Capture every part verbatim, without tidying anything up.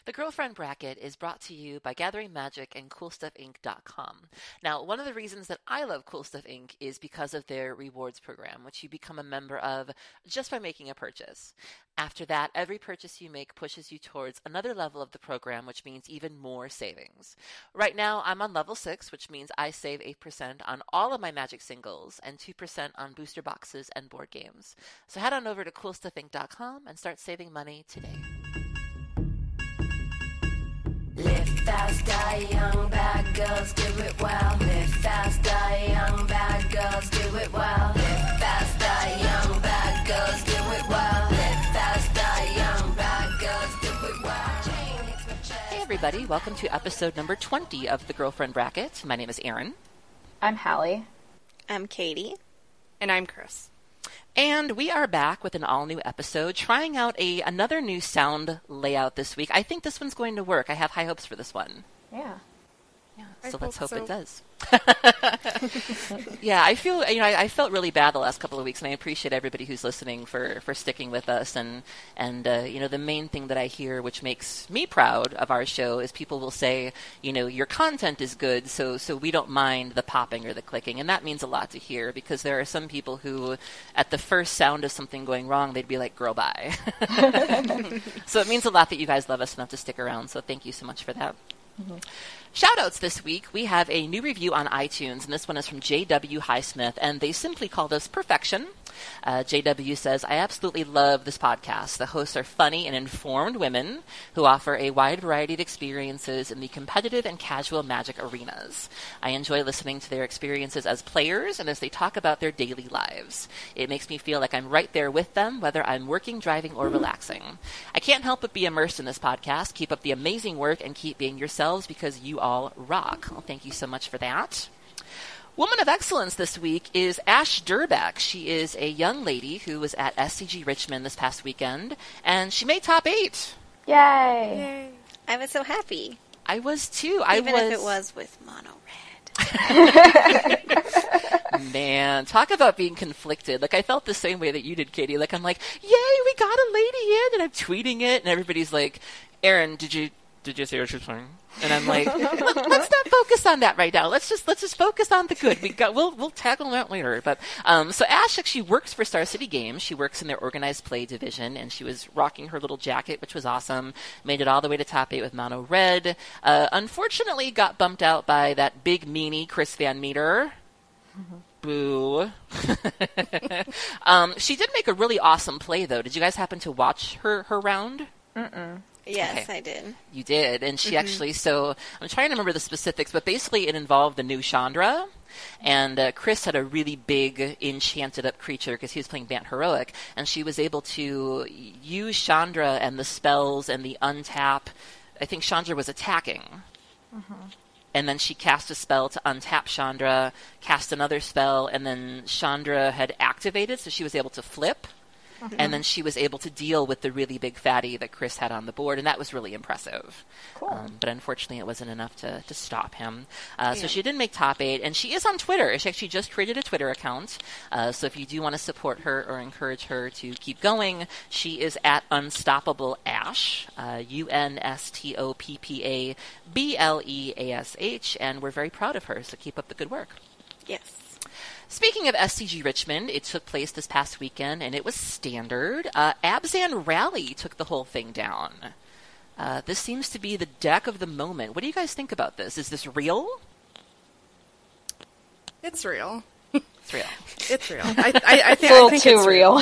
The Girlfriend Bracket is brought to you by Gathering Magic and Cool Stuff Inc dot com. Now, one of the reasons that I love Cool Stuff Incorporated is because of their rewards program, which you become a member of just by making a purchase. After that, every purchase you make pushes you towards another level of the program, which means even more savings. Right now, I'm on level six, which means I save eight percent on all of my Magic singles and two percent on booster boxes and board games. So head on over to Cool Stuff Inc dot com and start saving money today. Live fast, die young, bad girls do it well. Live fast, die young, bad girls do it well. Live fast, die young, bad girls do it well. Live fast, die young, bad girls do it well. Hey everybody, welcome to episode number twenty of The Girlfriend Bracket. My name is Erin. I'm Hallie. I'm Katie. And I'm Chris. And we are back with an all-new episode, trying out a another new sound layout this week. I think this one's going to work. I have high hopes for this one. Yeah. Yeah, I so let's hope hope so. it does. Yeah, I feel, you know, I, I felt really bad the last couple of weeks, and I appreciate everybody who's listening for, for sticking with us. And, and uh, you know, the main thing that I hear, which makes me proud of our show, is people will say, you know, your content is good, so, so we don't mind the popping or the clicking. And that means a lot to hear, because there are some people who, at the first sound of something going wrong, they'd be like, girl, bye. So it means a lot that you guys love us enough to stick around, so thank you so much for that. Mm-hmm. Shoutouts this week. We have a new review on iTunes, and this one is from J W Highsmith, and they simply called us Perfection. Uh, J W says, I absolutely love this podcast. The hosts are funny and informed women who offer a wide variety of experiences in the competitive and casual Magic arenas. I enjoy listening to their experiences as players and as they talk about their daily lives. It makes me feel like I'm right there with them, whether I'm working, driving, or relaxing. I can't help but be immersed in this podcast. Keep up the amazing work and keep being yourselves, because you all rock. Well, thank you so much for that. Woman of Excellence this week is Ash Durbeck. She is a young lady who was at S C G Richmond this past weekend, and she made top eight. Yay! Yay. I was so happy. I was too. I Even was... if it was with mono red. Man, talk about being conflicted. Like, I felt the same way that you did, Katie. Like, I'm like, yay, we got a lady in, and I'm tweeting it, and everybody's like, Erin, did you did you see what she's saying? And I'm like, Let, let's not focus on that right now. Let's just let's just focus on the good. We got we'll we'll tackle that later. But um, so Ash actually works for Star City Games. She works in their organized play division, and she was rocking her little jacket, which was awesome. Made it all the way to top eight with mono red. Uh, unfortunately, got bumped out by that big meanie Chris Van Meter. Mm-hmm. Boo. um, she did make a really awesome play, though. Did you guys happen to watch her her round? Mm-mm. Yes, Okay. I did. You did, and she Mm-hmm. actually, so I'm trying to remember the specifics, but basically it involved the new Chandra, and uh, Chris had a really big enchanted up creature because he was playing Bant Heroic, and she was able to use Chandra and the spells and the untap. I think Chandra was attacking. Mm-hmm. And then she cast a spell to untap Chandra, cast another spell, and then Chandra had activated, so she was able to flip. Mm-hmm. And then she was able to deal with the really big fatty that Chris had on the board, and that was really impressive. Cool. Um, but unfortunately, it wasn't enough to, to stop him. Uh, Yeah. So she didn't make top eight, and she is on Twitter. She actually just created a Twitter account. Uh, so if you do want to support her or encourage her to keep going, she is at Unstoppable Ash, uh, U N S T O P P A B L E A S H, and we're very proud of her, so keep up the good work. Yes. Speaking of S C G Richmond, it took place this past weekend, and it was standard. Uh, Abzan Rally took the whole thing down. Uh, this seems to be the deck of the moment. What do you guys think about this? Is this real? It's real. It's real. It's real. I, I, I, think, A I little think too it's real.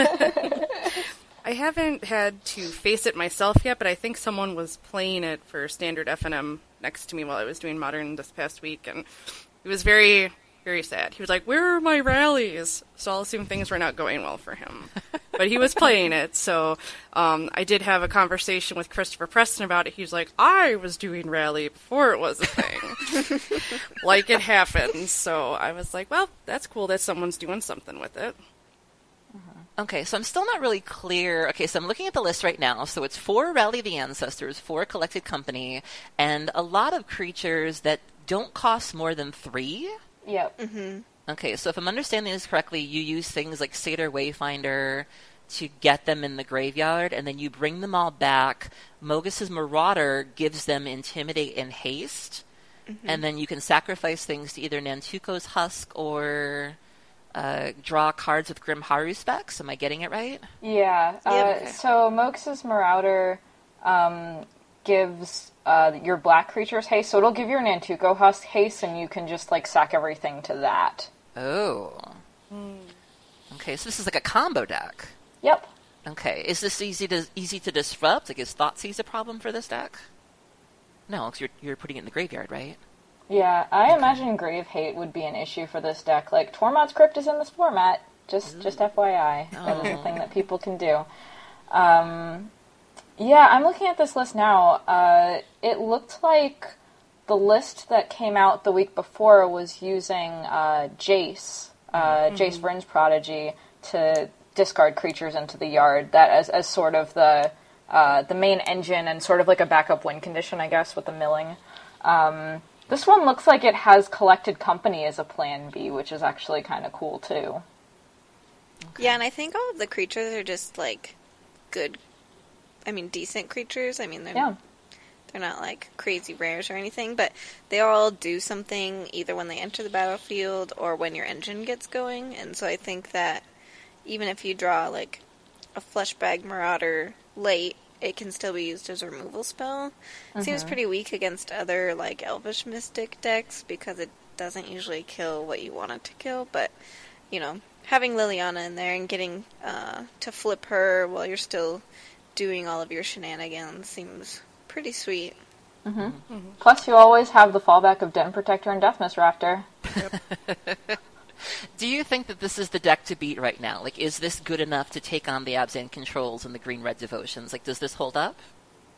I haven't had to face it myself yet, but I think someone was playing it for standard F N M next to me while I was doing Modern this past week, and it was very, very sad. He was like, where are my rallies? So I'll assume things were not going well for him. But he was playing it, so um, I did have a conversation with Christopher Preston about it. He was like, I was doing rally before it was a thing. Like it happens. So I was like, well, that's cool that someone's doing something with it. Okay, so I'm still not really clear. Okay, so I'm looking at the list right now. So it's four Rally the Ancestors, four Collected Company, and a lot of creatures that don't cost more than three. Yep. Mm-hmm. Okay, so if I'm understanding this correctly, you use things like Satyr Wayfinder, to get them in the graveyard, and then you bring them all back. Mogus's Marauder gives them Intimidate and Haste, mm-hmm. and then you can sacrifice things to either Nantuko's Husk or uh, draw cards with Grim Haruspex. Am I getting it right? Yeah. Uh, yeah. So Mogus's Marauder um, gives uh, your black creatures haste, so it'll give your Nantuko Husk haste, and you can just like sack everything to that. Oh. Mm. Okay, so this is like a combo deck. Yep. Okay, is this easy to easy to disrupt? Like, is Thoughtseize a problem for this deck? No, because you're you're putting it in the graveyard, right? Yeah, I okay. imagine Grave Hate would be an issue for this deck. Like, Tormod's Crypt is in this format. Just, Ooh. just F Y I. Oh. That is a thing that people can do. Um, yeah, I'm looking at this list now. Uh, it looked like the list that came out the week before was using uh, Jace, uh, mm-hmm. Jace Vryn's Prodigy, to discard creatures into the yard. That as as sort of the uh, the main engine and sort of like a backup win condition, I guess, with the milling. Um, this one looks like it has Collected Company as a plan B, which is actually kind of cool too. Okay. Yeah, and I think all of the creatures are just like good. I mean, decent creatures. I mean, they're yeah. they're not like crazy rares or anything, but they all do something either when they enter the battlefield or when your engine gets going. And so I think that even if you draw, like, a Fleshbag Marauder late, it can still be used as a removal spell. Mm-hmm. Seems pretty weak against other, like, Elvish Mystic decks, because it doesn't usually kill what you want it to kill, but, you know, having Liliana in there and getting uh, to flip her while you're still doing all of your shenanigans seems pretty sweet. Mm-hmm. Mm-hmm. Plus, you always have the fallback of Den Protector and Deathmist Raptor. Yep. Do you think that this is the deck to beat right now? Like, is this good enough to take on the Abzan Controls and the Green-Red Devotions? Like, does this hold up?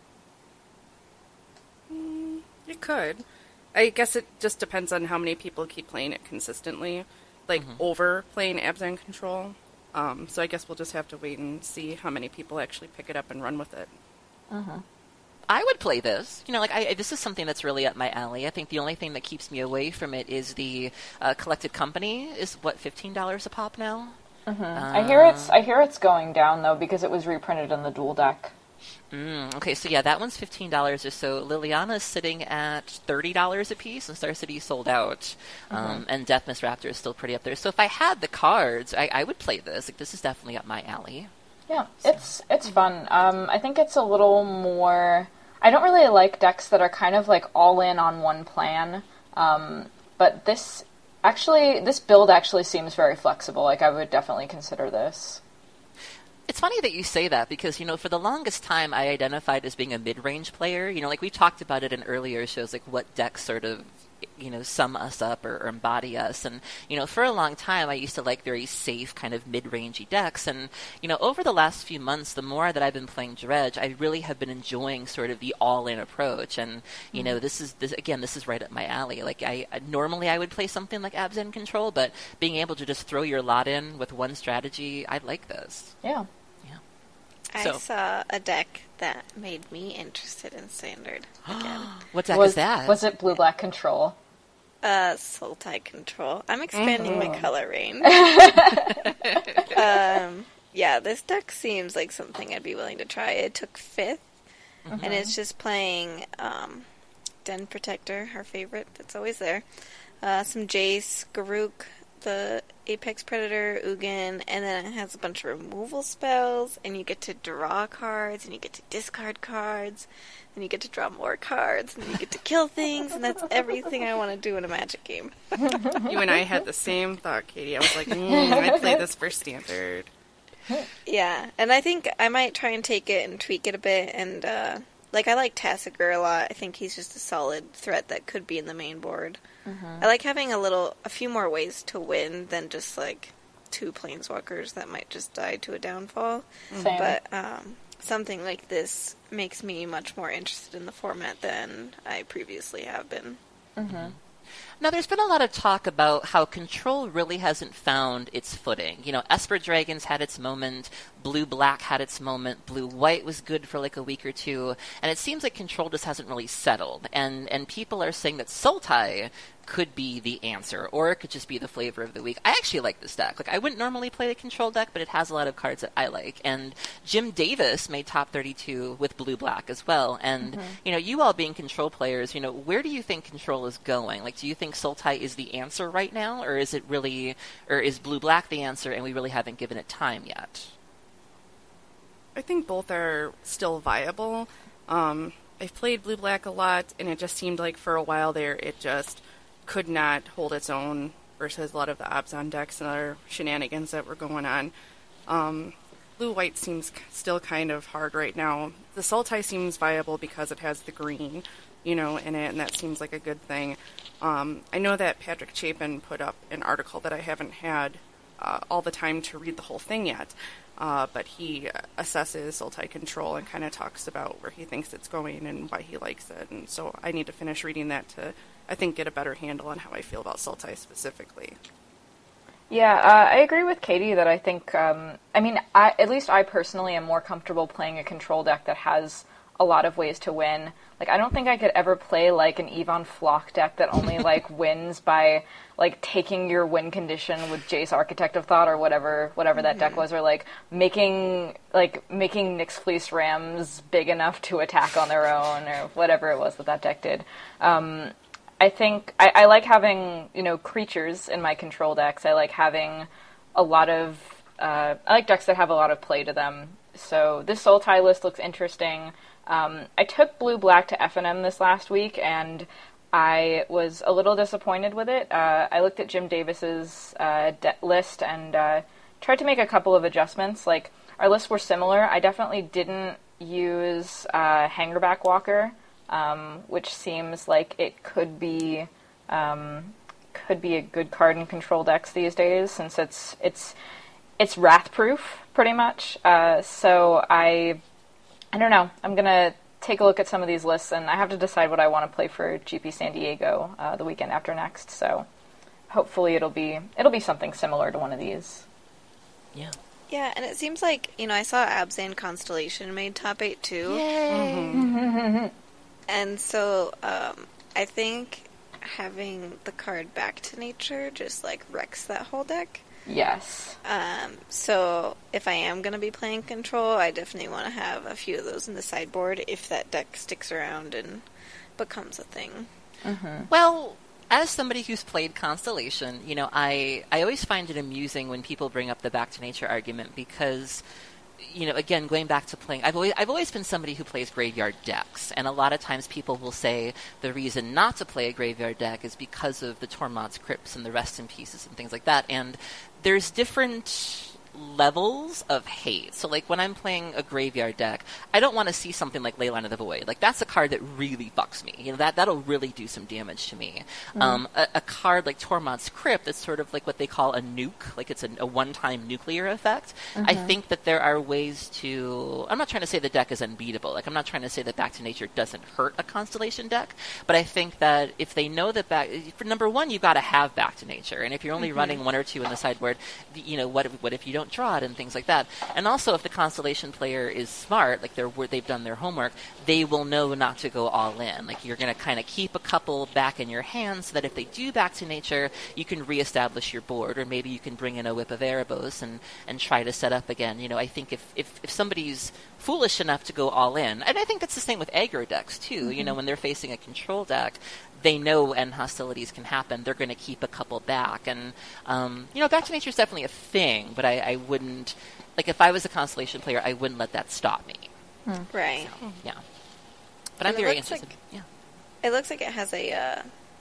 Mm, it could. I guess it just depends on how many people keep playing it consistently. Like, mm-hmm. over playing Abzan Control. Um, so I guess we'll just have to wait and see how many people actually pick it up and run with it. Mm-hmm. I would play this. You know, like, I, this is something that's really up my alley. I think the only thing that keeps me away from it is the uh, Collected Company is, what, fifteen dollars a pop now? Mm-hmm. Uh, I hear it's I hear it's going down, though, because it was reprinted in the dual deck. Mm, okay, so yeah, that one's fifteen dollars or so. Liliana's sitting at thirty dollars a piece, and Star City sold out. Mm-hmm. Um, and Deathmist Raptor is still pretty up there. So if I had the cards, I, I would play this. Like, this is definitely up my alley. Yeah, so. it's it's fun. Um, I think it's a little more... I don't really like decks that are kind of like all in on one plan, um, but this actually, this build actually seems very flexible. Like, I would definitely consider this. It's funny that you say that because, you know, for the longest time I identified as being a mid-range player. You know, like we talked about it in earlier shows, like what decks sort of, you know, sum us up or, or embody us. And, you know, for a long time I used to like very safe kind of mid-rangey decks. And, you know, over the last few months, the more that I've been playing Dredge, I really have been enjoying sort of the all-in approach. And, you mm-hmm. know, this is, this, again, this is right up my alley. Like, I normally I would play something like Abzan Control, but being able to just throw your lot in with one strategy, I like this. Yeah. I so. saw a deck that made me interested in Standard again. What deck was, is that? Was it Blue-Black Control? Uh, Sultai Control. I'm expanding mm-hmm. my color range. um, yeah, this deck seems like something I'd be willing to try. It took fifth, mm-hmm. and it's just playing um, Den Protector, our favorite, that's always there. Uh, some Jace, Garruk, the Apex Predator, Ugin, and then it has a bunch of removal spells, and you get to draw cards, and you get to discard cards, and you get to draw more cards, and you get to kill things, and that's everything I want to do in a Magic game. You and I had the same thought, Katie. I was like, mm, I'd play this for Standard. Yeah, and I think I might try and take it and tweak it a bit, and, uh, like, I like Tassiger a lot. I think he's just a solid threat that could be in the main board. Mm-hmm. I like having a little, a few more ways to win than just, like, two Planeswalkers that might just die to a downfall. Same. But um, something like this makes me much more interested in the format than I previously have been. Mm-hmm. Now, there's been a lot of talk about how Control really hasn't found its footing. You know, Esper Dragons had its moment, Blue-Black had its moment, Blue-White was good for like a week or two, and it seems like Control just hasn't really settled. And and people are saying that Sultai could be the answer, or it could just be the flavor of the week. I actually like this deck. Like, I wouldn't normally play the control deck, but it has a lot of cards that I like. And Jim Davis made top thirty-two with blue-black as well. And, mm-hmm. you know, you all being control players, you know, where do you think control is going? Like, do you think Sultai is the answer right now, or is it really, or is blue-black the answer and we really haven't given it time yet? I think both are still viable. Um, I've played blue-black a lot, and it just seemed like for a while there it just could not hold its own versus a lot of the Abzan decks and other shenanigans that were going on. Um, blue-white seems still kind of hard right now. The Sultai seems viable because it has the green, you know, in it, and that seems like a good thing. Um, I know that Patrick Chapin put up an article that I haven't had uh, all the time to read the whole thing yet, uh, but he assesses Sultai control and kind of talks about where he thinks it's going and why he likes it, and so I need to finish reading that to, I think, get a better handle on how I feel about Sultai specifically. Yeah, uh, I agree with Katie that I think, um, I mean, I, at least I personally am more comfortable playing a control deck that has a lot of ways to win. Like, I don't think I could ever play, like, an Yvonne Flock deck that only, like, wins by, like, taking your win condition with Jace Architect of Thought or whatever whatever that mm-hmm. deck was, or, like, making, like, making Nyx Fleece Rams big enough to attack on their own, or whatever it was that that deck did. Um, I think, I, I like having, you know, creatures in my control decks. I like having a lot of, uh, I like decks that have a lot of play to them. So this Sultai list looks interesting. Um, I took blue-black to F N M this last week, and I was a little disappointed with it. Uh, I looked at Jim Davis's uh, de- list and uh, tried to make a couple of adjustments. Like, our lists were similar. I definitely didn't use uh, Hangerback Walker, um, which seems like it could be um, could be a good card in control decks these days, since it's it's it's wrath-proof, pretty much. Uh, so I... I don't know. I'm going to take a look at some of these lists, and I have to decide what I want to play for G P San Diego uh, the weekend after next. So hopefully it'll be it'll be something similar to one of these. Yeah. Yeah, and it seems like, you know, I saw Abzan Constellation made top eight too. Yay! Mm-hmm. And so um, I think having the card Back to Nature just, like, wrecks that whole deck. Yes. Um, so if I am going to be playing control, I definitely want to have a few of those in the sideboard if that deck sticks around and becomes a thing. Mm-hmm. Well, as somebody who's played Constellation, you know, I, I always find it amusing when people bring up the Back to Nature argument because, you know, again, going back to playing, I've always, I've always been somebody who plays graveyard decks, and a lot of times people will say the reason not to play a graveyard deck is because of the Tormod's Crypts and the Rest in Pieces and things like that, and there's different levels of hate. So, like, when I'm playing a graveyard deck, I don't want to see something like Leyline of the Void. Like, that's a card that really fucks me. You know, that, that'll really do some damage to me. Mm. Um, a, a card like Tormod's Crypt that's sort of like what they call a nuke, like it's a, a one-time nuclear effect. Mm-hmm. I think that there are ways to... I'm not trying to say the deck is unbeatable. Like, I'm not trying to say that Back to Nature doesn't hurt a Constellation deck, but I think that if they know that back... For number one, you've got to have Back to Nature, and if you're only mm-hmm. running one or two in the sideboard, you know, what if, what if you don't draw it and things like that. And also, if the Constellation player is smart, like they're they've done their homework, they will know not to go all in. Like, you're going to kind of keep a couple back in your hand so that if they do Back to Nature, you can reestablish your board, or maybe you can bring in a Whip of Erebos and, and try to set up again. You know, I think if, if, if somebody's foolish enough to go all in, and I think that's the same with aggro decks too, mm-hmm. you know, when they're facing a control deck, they know end hostilities can happen. They're going to keep a couple back. And, um, you know, Back to Nature is definitely a thing, but I, I wouldn't, like, if I was a Constellation player, I wouldn't let that stop me. Hmm. Right. So, yeah. But and I'm very interested. Like, yeah. It looks like it has a uh,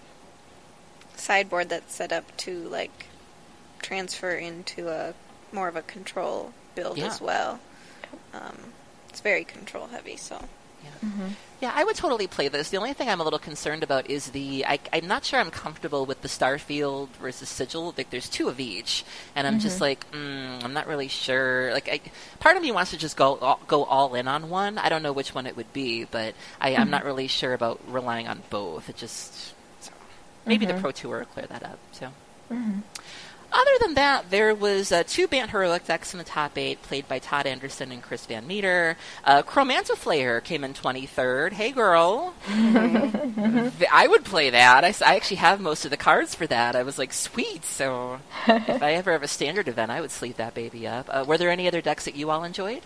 sideboard that's set up to, like, transfer into a more of a control build yeah. as well. Um, it's very control heavy, so... Yeah. Mm-hmm. yeah, I would totally play this. The only thing I'm a little concerned about is the... I, I'm not sure I'm comfortable with the Starfield versus Sigil. Like, there's two of each, and I'm mm-hmm. just like, mm, I'm not really sure. Like, I, part of me wants to just go all, go all in on one. I don't know which one it would be, but I, mm-hmm. I'm not really sure about relying on both. It just... So, maybe mm-hmm. the Pro Tour will clear that up, so... Mm-hmm. other than that, there was uh, two Bant Heroic decks in the top eight, played by Todd Anderson and Chris Van Meter. Uh, Chromantoflayer came in twenty-third. Hey, girl. I would play that. I, I actually have most of the cards for that. I was like, sweet. So if I ever have a standard event, I would sleeve that baby up. Uh, were there any other decks that you all enjoyed?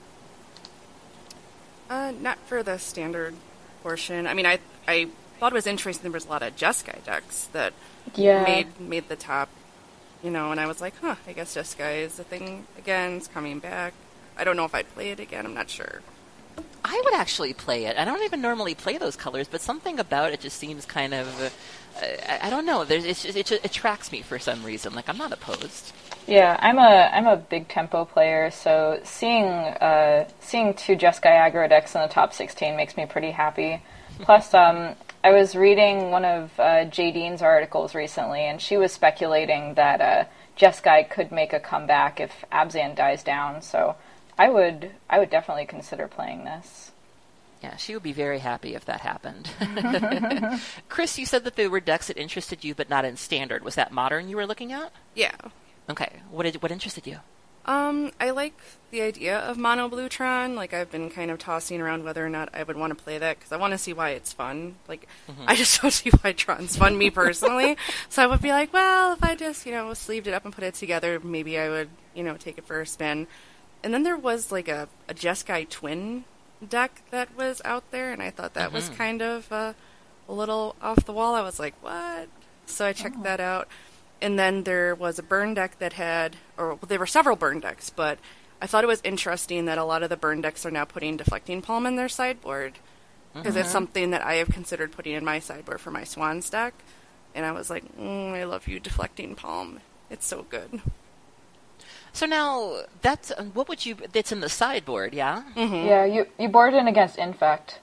Uh, not for the standard portion. I mean, I I thought it was interesting. There was a lot of Jeskai decks that Yeah. made made the top, you know, and I was like, huh, I guess Jeskai is the thing again. It's coming back. I don't know if I'd play it again. I'm not sure. I would actually play it. I don't even normally play those colors, but something about it just seems kind of, uh, I, I don't know, There's, it's just, it just attracts me for some reason. Like, I'm not opposed. Yeah, I'm a I'm a big tempo player, so seeing uh, seeing two Jeskai aggro decks in the top sixteen makes me pretty happy. Plus, um, I was reading one of uh, Jadine's articles recently, and she was speculating that uh, Jeskai could make a comeback if Abzan dies down. So I would I would definitely consider playing this. Yeah, she would be very happy if that happened. Chris, you said that there were decks that interested you, but not in standard. Was that modern you were looking at? Yeah. Okay. What did what interested you? Um, I like the idea of Mono Bluetron. Like, I've been kind of tossing around whether or not I would want to play that, because I want to see why it's fun. Like, mm-hmm. I just don't see why Tron's fun, me personally. So I would be like, well, if I just, you know, sleeved it up and put it together, maybe I would, you know, take it for a spin. And then there was, like, a, a Jeskai Twin deck that was out there, and I thought that mm-hmm. was kind of uh, a little off the wall. I was like, what? So I checked oh. that out. And then there was a burn deck that had, or well, there were several burn decks, but I thought it was interesting that a lot of the burn decks are now putting Deflecting Palm in their sideboard, because mm-hmm. it's something that I have considered putting in my sideboard for my Swans deck. And I was like, mm, I love you, Deflecting Palm. It's so good. So now, that's, what would you, that's in the sideboard, yeah? Mm-hmm. Yeah, you, you board in against Infect.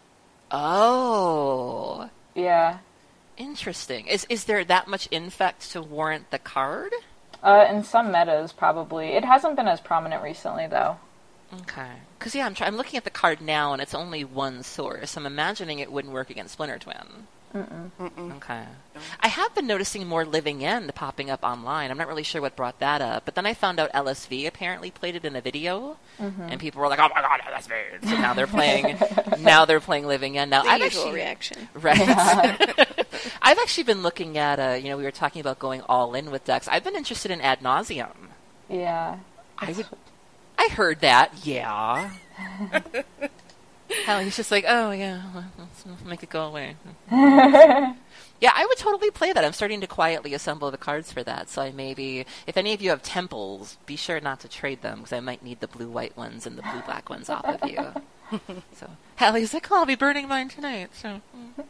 Oh. Yeah. Interesting. Is is there that much infect to warrant the card? Uh, in some metas, probably. It hasn't been as prominent recently, though. Okay. Because, yeah, I'm, try- I'm looking at the card now, and it's only one source. I'm imagining it wouldn't work against Splinter Twin. Mm-mm. Mm-mm. Okay. I have been noticing more Living End popping up online. I'm not really sure what brought that up, but then I found out L S V apparently played it in a video, mm-hmm. and people were like, "Oh my god, L S V!" So now they're playing. now they're playing Living End. Now the I've usual actually, reaction, right? I've actually been looking at. Uh, you know, we were talking about going all in with decks. I've been interested in Ad Nauseam. Yeah, I would. I heard that. Yeah. Hell, he's just like, oh, yeah, let's make it go away. Yeah, I would totally play that. I'm starting to quietly assemble the cards for that. So I maybe, if any of you have temples, be sure not to trade them, because I might need the blue-white ones and the blue-black ones off of you. So Hallie's like, oh, I'll be burning mine tonight. So,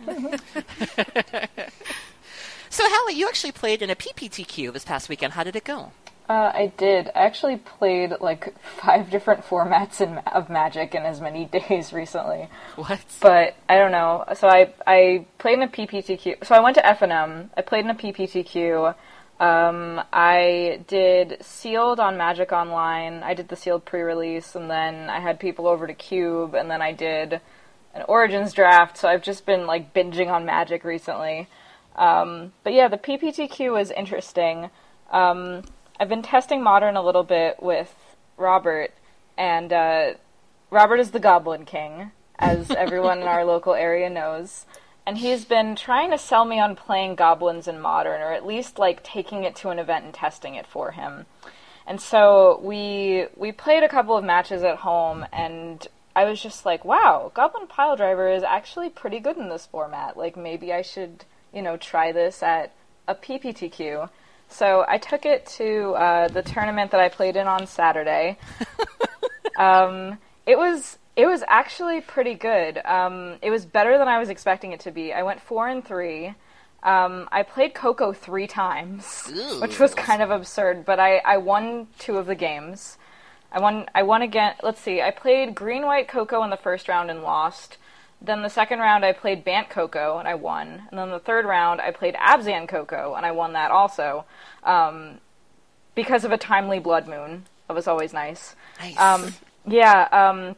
so Hallie, you actually played in a P P T Q this past weekend. How did it go? Uh, I did. I actually played like five different formats in, of Magic in as many days recently. What? But I don't know. So I I played in a P P T Q. So I went to F N M. I played in a P P T Q. Um, I did Sealed on Magic Online. I did the Sealed pre-release, and then I had people over to Cube, and then I did an Origins draft. So I've just been like binging on Magic recently. Um, but yeah, the P P T Q was interesting. Um, I've been testing Modern a little bit with Robert, and uh, Robert is the Goblin King, as everyone in our local area knows. And he's been trying to sell me on playing Goblins in Modern, or at least like taking it to an event and testing it for him. And so we we played a couple of matches at home, and I was just like, wow, Goblin Piledriver is actually pretty good in this format. Like, maybe I should, you know, try this at a P P T Q. So I took it to uh, the tournament that I played in on Saturday. um, it was it was actually pretty good. Um, it was better than I was expecting it to be. I went four and three. Um, I played Coco three times, Ooh. which was kind of absurd. But I, I won two of the games. I won I won again. Let's see. I played Green White Coco in the first round and lost. Then the second round, I played Bant Coco, and I won. And then the third round, I played Abzan Coco, and I won that also. Um, because of a timely Blood Moon. That was always nice. Nice. Um, yeah, um,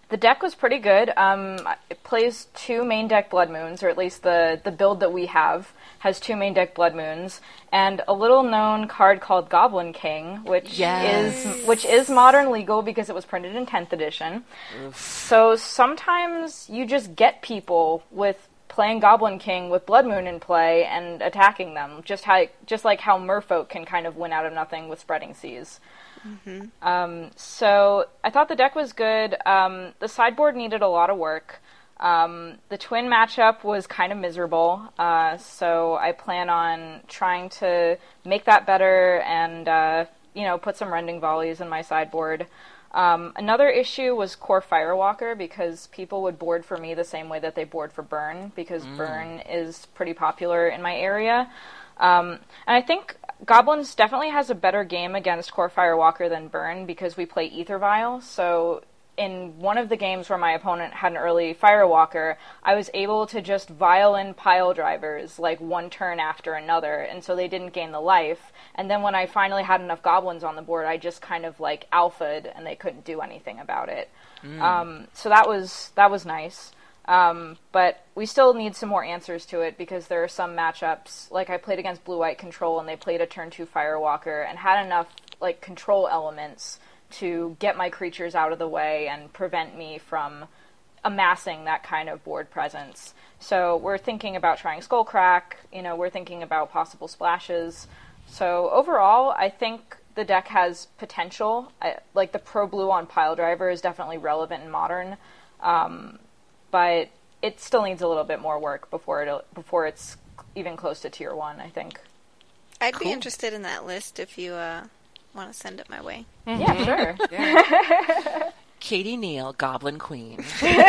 The deck was pretty good. Um, it plays two main deck Blood Moons, or at least the, the build that we have has two main deck Blood Moons, and a little known card called Goblin King, which Yes. is which is modern legal because it was printed in tenth edition. Oof. So sometimes you just get people with playing Goblin King with Blood Moon in play and attacking them, just how just like how Merfolk can kind of win out of nothing with Spreading Seas. Mm-hmm. Um, so I thought the deck was good. Um, the sideboard needed a lot of work. Um, the twin matchup was kind of miserable, uh, so I plan on trying to make that better and, uh, you know, put some Rending Volleys in my sideboard. Um, another issue was Core Firewalker, because people would board for me the same way that they board for Burn, because mm. Burn is pretty popular in my area. Um, and I think Goblins definitely has a better game against Core Firewalker than Burn, because we play Aether Vial, so in one of the games where my opponent had an early Firewalker, I was able to just vial in pile drivers, like, one turn after another, and so they didn't gain the life. And then when I finally had enough goblins on the board, I just kind of, like, alpha'd, and they couldn't do anything about it. Mm. Um, so that was that was nice. Um, but we still need some more answers to it, because there are some matchups, like I played against Blue-White Control, and they played a turn two Firewalker, and had enough, like, control elements to get my creatures out of the way and prevent me from amassing that kind of board presence. So we're thinking about trying Skullcrack, you know, we're thinking about possible splashes. So overall, I think the deck has potential. I, like, the Pro Blue on Pile Driver is definitely relevant in Modern, um, but it still needs a little bit more work before it before it's even close to tier one, I think. I'd Cool. be interested in that list if you uh, want to send it my way. Mm-hmm. Yeah, sure. Yeah. Katie Neal, Goblin Queen.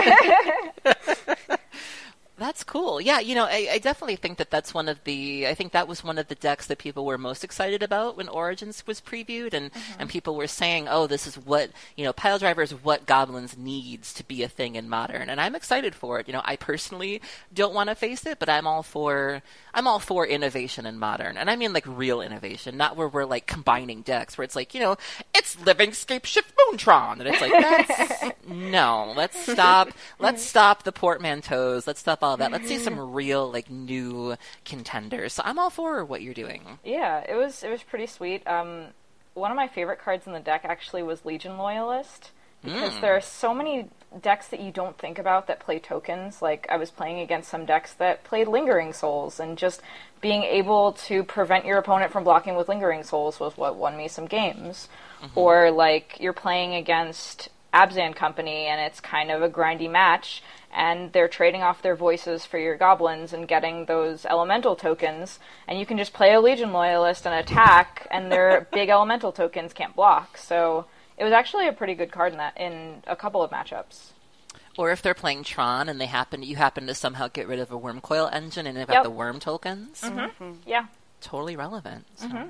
That's cool. Yeah, you know, I, I definitely think that that's one of the, I think that was one of the decks that people were most excited about when Origins was previewed, and, mm-hmm. and people were saying, oh, this is what, you know, Pile Driver is what Goblins needs to be a thing in Modern, and I'm excited for it. You know, I personally don't want to face it, but I'm all for, I'm all for innovation in Modern, and I mean, like, real innovation, not where we're, like, combining decks, where it's like, you know, it's Livingscape Shift Moontron, and it's like, that's, no, let's stop, let's stop the portmanteaus, let's stop all that. Let's see some real, like, new contenders. So I'm all for what you're doing. Yeah, it was it was pretty sweet. Um, one of my favorite cards in the deck actually was Legion Loyalist, because mm. there are so many decks that you don't think about that play tokens. Like, I was playing against some decks that played Lingering Souls, and just being able to prevent your opponent from blocking with Lingering Souls was what won me some games. Mm-hmm. Or, like, you're playing against Abzan Company, and it's kind of a grindy match, and they're trading off their voices for your goblins and getting those elemental tokens, and you can just play a Legion Loyalist and attack, and their big elemental tokens can't block. So it was actually a pretty good card in that in a couple of matchups. Or if they're playing Tron and they happen, you happen to somehow get rid of a Worm Coil engine and they've got Yep. the worm tokens. Mm-hmm. Mm-hmm. Yeah. Totally relevant. So. Mm-hmm.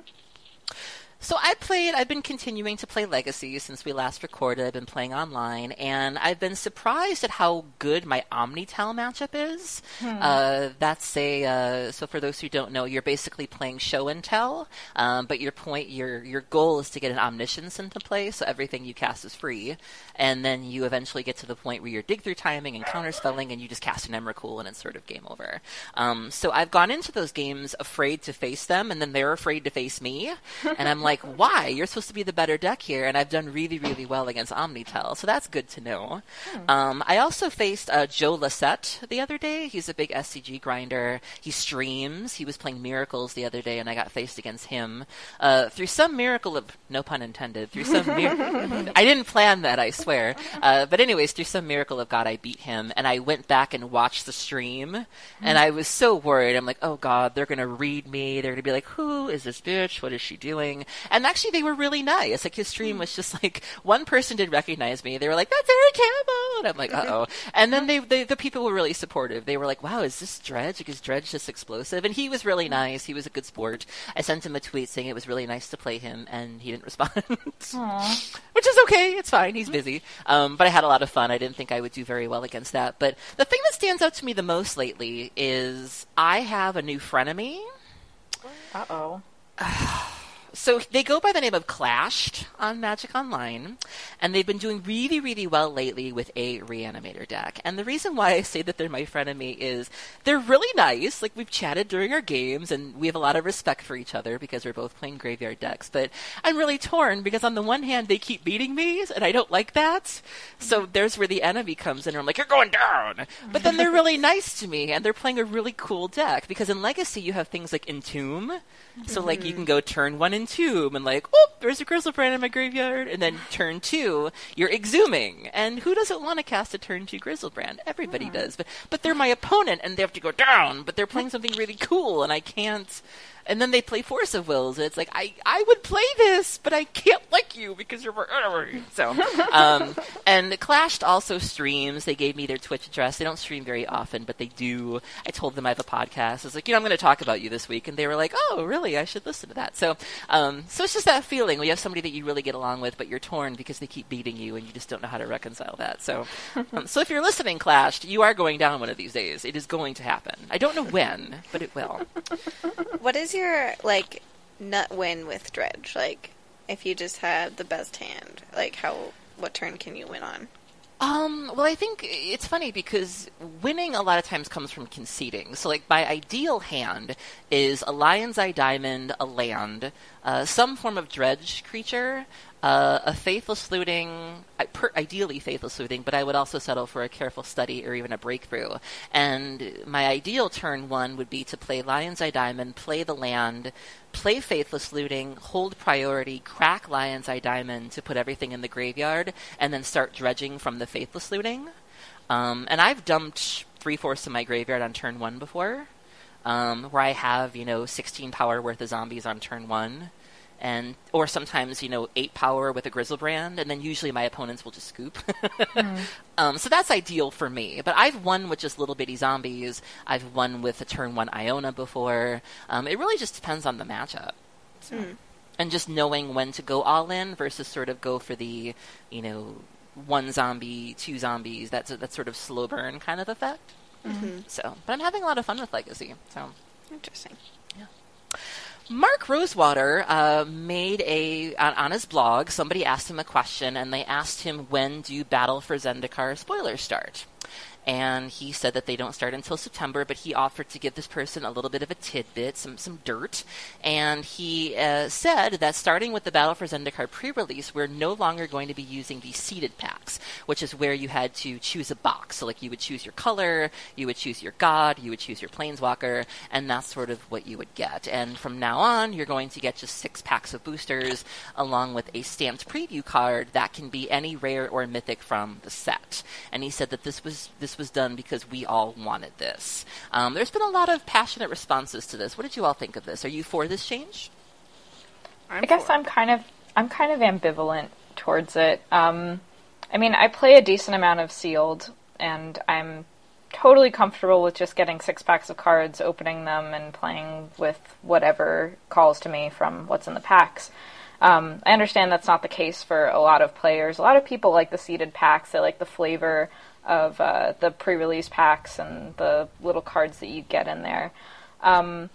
So I played, I've been continuing to play Legacy since we last recorded. I've been playing online, and I've been surprised at how good my Omnitel matchup is. Hmm. Uh, that's a, uh, so for those who don't know, you're basically playing Show and Tell, um, but your point, your your goal is to get an Omniscience into play, so everything you cast is free, and then you eventually get to the point where you're dig through timing and counterspelling, and you just cast an Emrakul, and it's sort of game over. Um, so I've gone into those games afraid to face them, and then they're afraid to face me, and I'm like, why? You're supposed to be the better deck here, and I've done really, really well against Omnitel, so that's good to know. Hmm. Um, I also faced uh, Joe Lassette the other day. He's a big S C G grinder. He streams. He was playing Miracles the other day, and I got faced against him. Uh, through some miracle of, no pun intended, through some mir- I didn't plan that, I swear. Uh, but anyways, through some miracle of God, I beat him, and I went back and watched the stream, hmm. and I was so worried. I'm like, oh God, they're going to read me. They're going to be like, who is this bitch? What is she doing? And actually, they were really nice. Like, his stream was just like, one person did recognize me. They were like, that's Eric Campbell! And I'm like, uh-oh. And then they, they, the people were really supportive. They were like, wow, is this Dredge? Like, is Dredge just explosive? And he was really nice. He was a good sport. I sent him a tweet saying it was really nice to play him, and he didn't respond. Which is okay. It's fine. He's busy. Um, but I had a lot of fun. I didn't think I would do very well against that. But the thing that stands out to me the most lately is I have a new frenemy. Uh-oh. so they go by the name of Clashed on Magic Online, and they've been doing really, really well lately with a Reanimator deck. And the reason why I say that they're my frenemy is they're really nice. Like, we've chatted during our games, and we have a lot of respect for each other because we're both playing graveyard decks. But I'm really torn because on the one hand, they keep beating me, and I don't like that. So there's where the enemy comes in, and I'm like, you're going down! But then they're really nice to me, and they're playing a really cool deck, because in Legacy, you have things like Entomb. So, like, you can go turn one Entomb, and like, oh, there's a Griselbrand in my graveyard, and then turn two, you're Exhuming. And who doesn't want to cast a turn two Griselbrand? Everybody does. But but they're my opponent, and they have to go down, but they're playing something really cool, and I can't... And then they play Force of Wills. It's like, I, I would play this, but I can't like you because you're my enemy. So, um, and Clashed also streams. They gave me their Twitch address. They don't stream very often, but they do. I told them I have a podcast. I was like, you know, I'm going to talk about you this week. And they were like, oh, really? I should listen to that. So, um, so it's just that feeling when you have somebody that you really get along with, but you're torn because they keep beating you and you just don't know how to reconcile that. So, um, so if you're listening, Clashed, you are going down one of these days. It is going to happen. I don't know when, but it will. What is your, like, nut win with Dredge? Like, if you just had the best hand, like, how, what turn can you win on? Um, well, I think it's funny because winning a lot of times comes from conceding. So, like, my ideal hand is a Lion's Eye Diamond, a land, uh, some form of Dredge creature, uh, a Faithless Looting, per- ideally Faithless Looting, but I would also settle for a Careful Study or even a Breakthrough. And my ideal turn one would be to play Lion's Eye Diamond, play the land, play Faithless Looting, hold priority, crack Lion's Eye Diamond to put everything in the graveyard, and then start dredging from the Faithless Looting. Um, and I've dumped three-fourths of my graveyard on turn one before, um, where I have, you know, sixteen power worth of zombies on turn one. And or sometimes, you know, eight power with a Griselbrand, and then usually my opponents will just scoop. mm. um, so that's ideal for me. But I've won with just little bitty zombies. I've won with a turn one Iona before. Um, it really just depends on the matchup. So. Mm. And just knowing when to go all in versus sort of go for the, you know, one zombie, two zombies. That's a, that sort of slow burn kind of effect. Mm-hmm. So, but I'm having a lot of fun with Legacy. So interesting. Yeah. Mark Rosewater uh, made a, on, on his blog, somebody asked him a question, and they asked him, when do Battle for Zendikar spoilers start? And he said that they don't start until September, but he offered to give this person a little bit of a tidbit, some some dirt. And he uh, said that starting with the Battle for Zendikar pre-release, we're no longer going to be using the seeded packs, which is where you had to choose a box. So, like, you would choose your color, you would choose your god, you would choose your planeswalker, and that's sort of what you would get. And from now on, you're going to get just six packs of boosters, along with a stamped preview card that can be any rare or mythic from the set. And he said that this was this was done because we all wanted this. Um, there's been a lot of passionate responses to this. What did you all think of this? Are you for this change? I'm I guess for. I'm kind of I'm kind of ambivalent towards it. Um, I mean, I play a decent amount of sealed, and I'm totally comfortable with just getting six packs of cards, opening them, and playing with whatever calls to me from what's in the packs. Um, I understand that's not the case for a lot of players. A lot of people like the seeded packs. They like the flavor of uh, the pre-release packs and the little cards that you get in there. Um,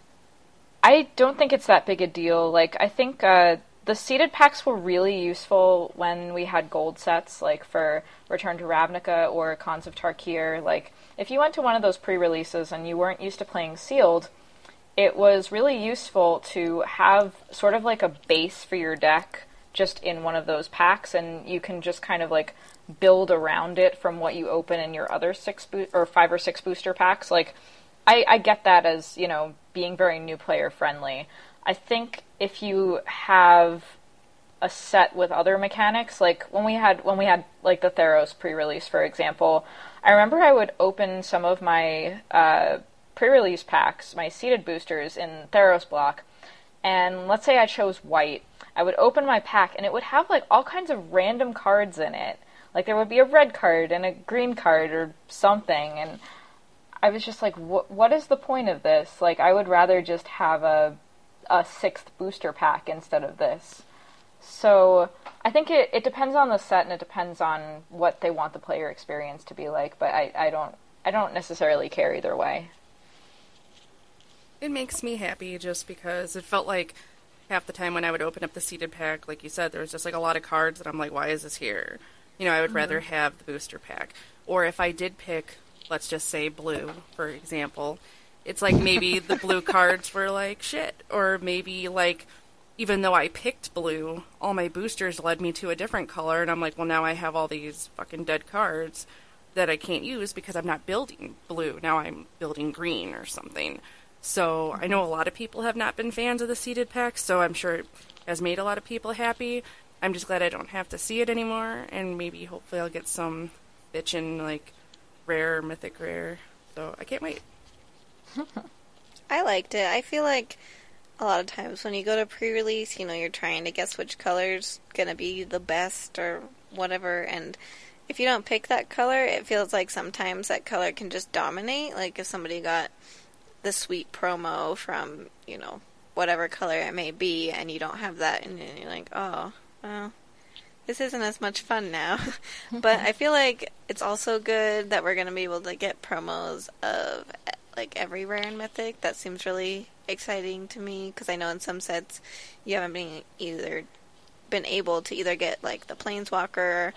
I don't think it's that big a deal. Like, I think uh, the seeded packs were really useful when we had gold sets, like for Return to Ravnica or Khans of Tarkir. Like, if you went to one of those pre-releases and you weren't used to playing sealed, it was really useful to have sort of like a base for your deck just in one of those packs, and you can just kind of like build around it from what you open in your other six bo- or five or six booster packs. Like, I, I get that as, you know, being very new player friendly. I think if you have a set with other mechanics, like when we had when we had like the Theros pre-release, for example, I remember I would open some of my uh, pre-release packs, my seeded boosters in Theros block, and let's say I chose white. I would open my pack and it would have like all kinds of random cards in it. Like, there would be a red card and a green card or something, and I was just like, what, what is the point of this? Like, I would rather just have a a sixth booster pack instead of this. So, I think it, it depends on the set, and it depends on what they want the player experience to be like, but I, I don't I don't necessarily care either way. It makes me happy just because it felt like half the time when I would open up the seeded pack, like you said, there was just like a lot of cards that I'm like, why is this here? You know, I would mm-hmm. rather have the booster pack. Or if I did pick, let's just say blue, for example, it's like maybe the blue cards were like shit. Or maybe like, even though I picked blue, all my boosters led me to a different color, and I'm like, well, now I have all these fucking dead cards that I can't use because I'm not building blue. Now I'm building green or something. So mm-hmm. I know a lot of people have not been fans of the seeded packs, so I'm sure it has made a lot of people happy. I'm just glad I don't have to see it anymore, and maybe hopefully I'll get some bitchin' like rare, mythic rare. So I can't wait. I liked it. I feel like a lot of times when you go to pre-release, you know, you're trying to guess which color's gonna be the best or whatever, and if you don't pick that color, it feels like sometimes that color can just dominate. Like if somebody got the sweet promo from, you know, whatever color it may be, and you don't have that, and you're like, oh, well, this isn't as much fun now. But I feel like it's also good that we're going to be able to get promos of, like, every rare and mythic. That seems really exciting to me, because I know in some sets you haven't been either been able to either get, like, the Planeswalker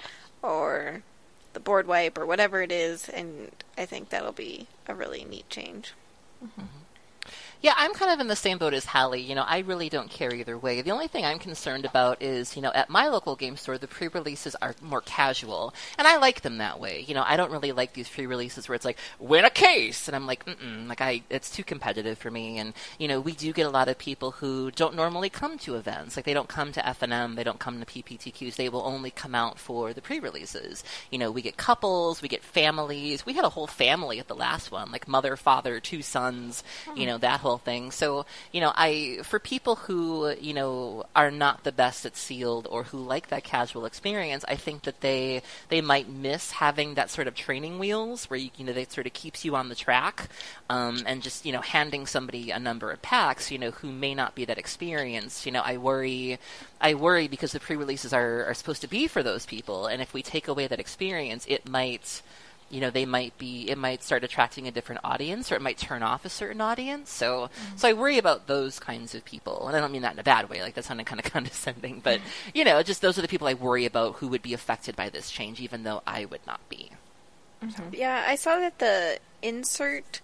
or the board wipe or whatever it is, and I think that'll be a really neat change. Mm-hmm. Yeah, I'm kind of in the same boat as Hallie. You know, I really don't care either way. The only thing I'm concerned about is, you know, at my local game store, the pre-releases are more casual, and I like them that way. You know, I don't really like these pre-releases where it's like, win a case, and I'm like, mm-mm, like, I, it's too competitive for me, and, you know, we do get a lot of people who don't normally come to events. Like, they don't come to F N M, they don't come to P P T Qs, they will only come out for the pre-releases. You know, we get couples, we get families. We had a whole family at the last one, like mother, father, two sons, mm. you know, that whole thing. So, you know, I, for people who, you know, are not the best at sealed or who like that casual experience, I think that they, they might miss having that sort of training wheels where, you, you know, they sort of keeps you on the track, um, and just, you know, handing somebody a number of packs, you know, who may not be that experienced. You know, I worry, I worry because the pre-releases are, are supposed to be for those people. And if we take away that experience, it might, you know, they might be, it might start attracting a different audience, or it might turn off a certain audience. So, mm-hmm. so I worry about those kinds of people. And I don't mean that in a bad way, like that sounded kind of condescending, but, you know, just those are the people I worry about who would be affected by this change, even though I would not be. Mm-hmm. So. Yeah, I saw that the insert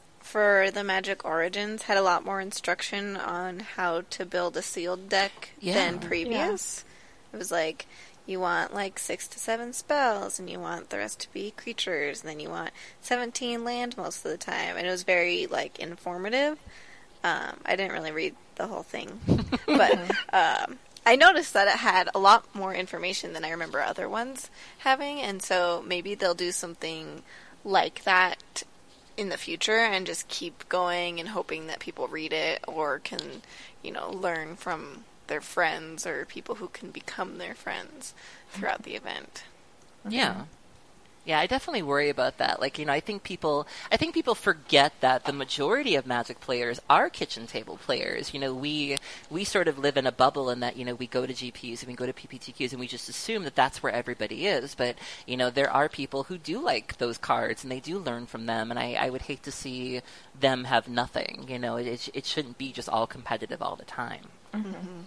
for the Magic Origins had a lot more instruction on how to build a sealed deck yeah. than previous. Yeah. It was like, you want like six to seven spells, and you want the rest to be creatures, and then you want seventeen land most of the time. And it was very like informative. Um, I didn't really read the whole thing, but um, I noticed that it had a lot more information than I remember other ones having, and so maybe they'll do something like that in the future and just keep going and hoping that people read it or can, you know, learn from their friends or people who can become their friends throughout the event. Yeah. Yeah, I definitely worry about that. Like, you know, I think people I think people forget that the majority of Magic players are kitchen table players. You know, we we sort of live in a bubble in that, you know, we go to G Ps and we go to P P T Qs and we just assume that that's where everybody is. But, you know, there are people who do like those cards and they do learn from them. And I, I would hate to see them have nothing. You know, it, it shouldn't be just all competitive all the time. Mm-hmm.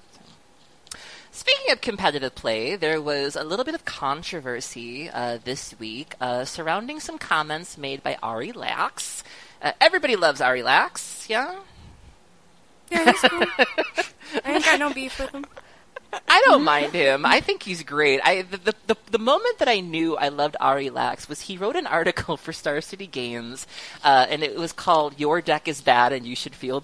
Speaking of competitive play, there was a little bit of controversy uh, this week uh, surrounding some comments made by Ari Lax. Uh, everybody loves Ari Lax, yeah? Yeah, he's cool. I ain't got no beef with him. I don't mind him. I think he's great. I the, the the the moment that I knew I loved Ari Lax was he wrote an article for Star City Games, uh, and it was called "Your Deck is Bad and You Should Feel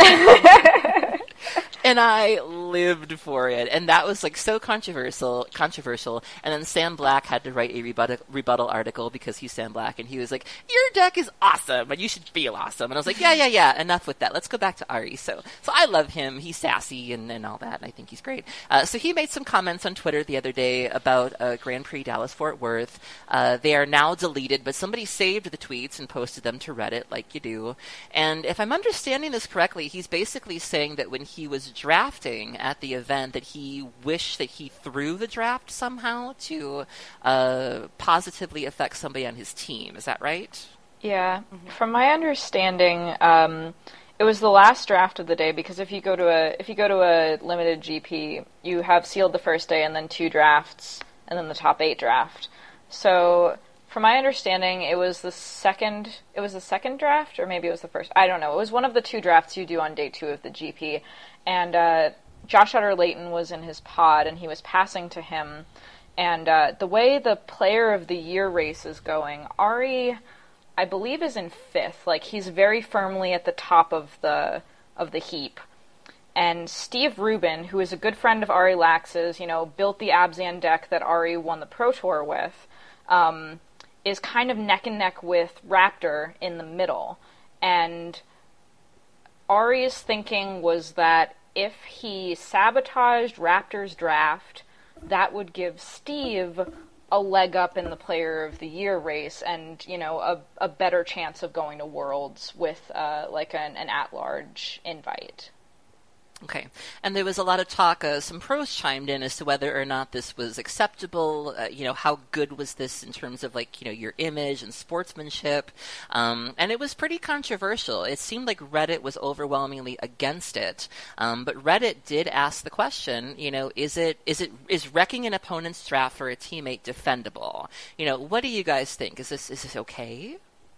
Bad." And I lived for it, and that was like so controversial. Controversial, and then Sam Black had to write a rebuttal, rebuttal article because he's Sam Black, and he was like, "Your deck is awesome, and you should feel awesome." And I was like, "Yeah, yeah, yeah. Enough with that. Let's go back to Ari." So, so I love him. He's sassy and, and all that. And I think he's great. Uh, so he made some comments on Twitter the other day about uh, Grand Prix Dallas Fort Worth. Uh, they are now deleted, but somebody saved the tweets and posted them to Reddit, like you do. And if I'm understanding this correctly, he's basically saying that when he was drafting at the event that he wished that he threw the draft somehow to uh, positively affect somebody on his team. Is that right? Yeah. Mm-hmm. From my understanding, um, it was the last draft of the day, because if you go to a if you go to a limited G P, you have sealed the first day and then two drafts and then the top eight draft. So, from my understanding, it was the second it was the second draft, or maybe it was the first. I don't know. It was one of the two drafts you do on day two of the G P, and uh, Josh Utter-Leyton was in his pod and he was passing to him. And uh, the way the Player of the Year race is going, Ari, I believe, is in fifth. Like, he's very firmly at the top of the of the heap. And Steve Rubin, who is a good friend of Ari Lax's, you know, built the Abzan deck that Ari won the Pro Tour with, um, is kind of neck and neck with Raptor in the middle. And Ari's thinking was that if he sabotaged Raptor's draft, that would give Steve a leg up in the Player of the Year race, and, you know, a, a better chance of going to Worlds with, uh, like, an, an at-large invite. Okay. And there was a lot of talk, uh, some pros chimed in as to whether or not this was acceptable, uh, you know, how good was this in terms of, like, you know, your image and sportsmanship. Um, and it was pretty controversial. It seemed like Reddit was overwhelmingly against it. Um, but Reddit did ask the question, you know, is it, is it, is wrecking an opponent's draft for a teammate defendable? You know, what do you guys think? Is this, is this okay?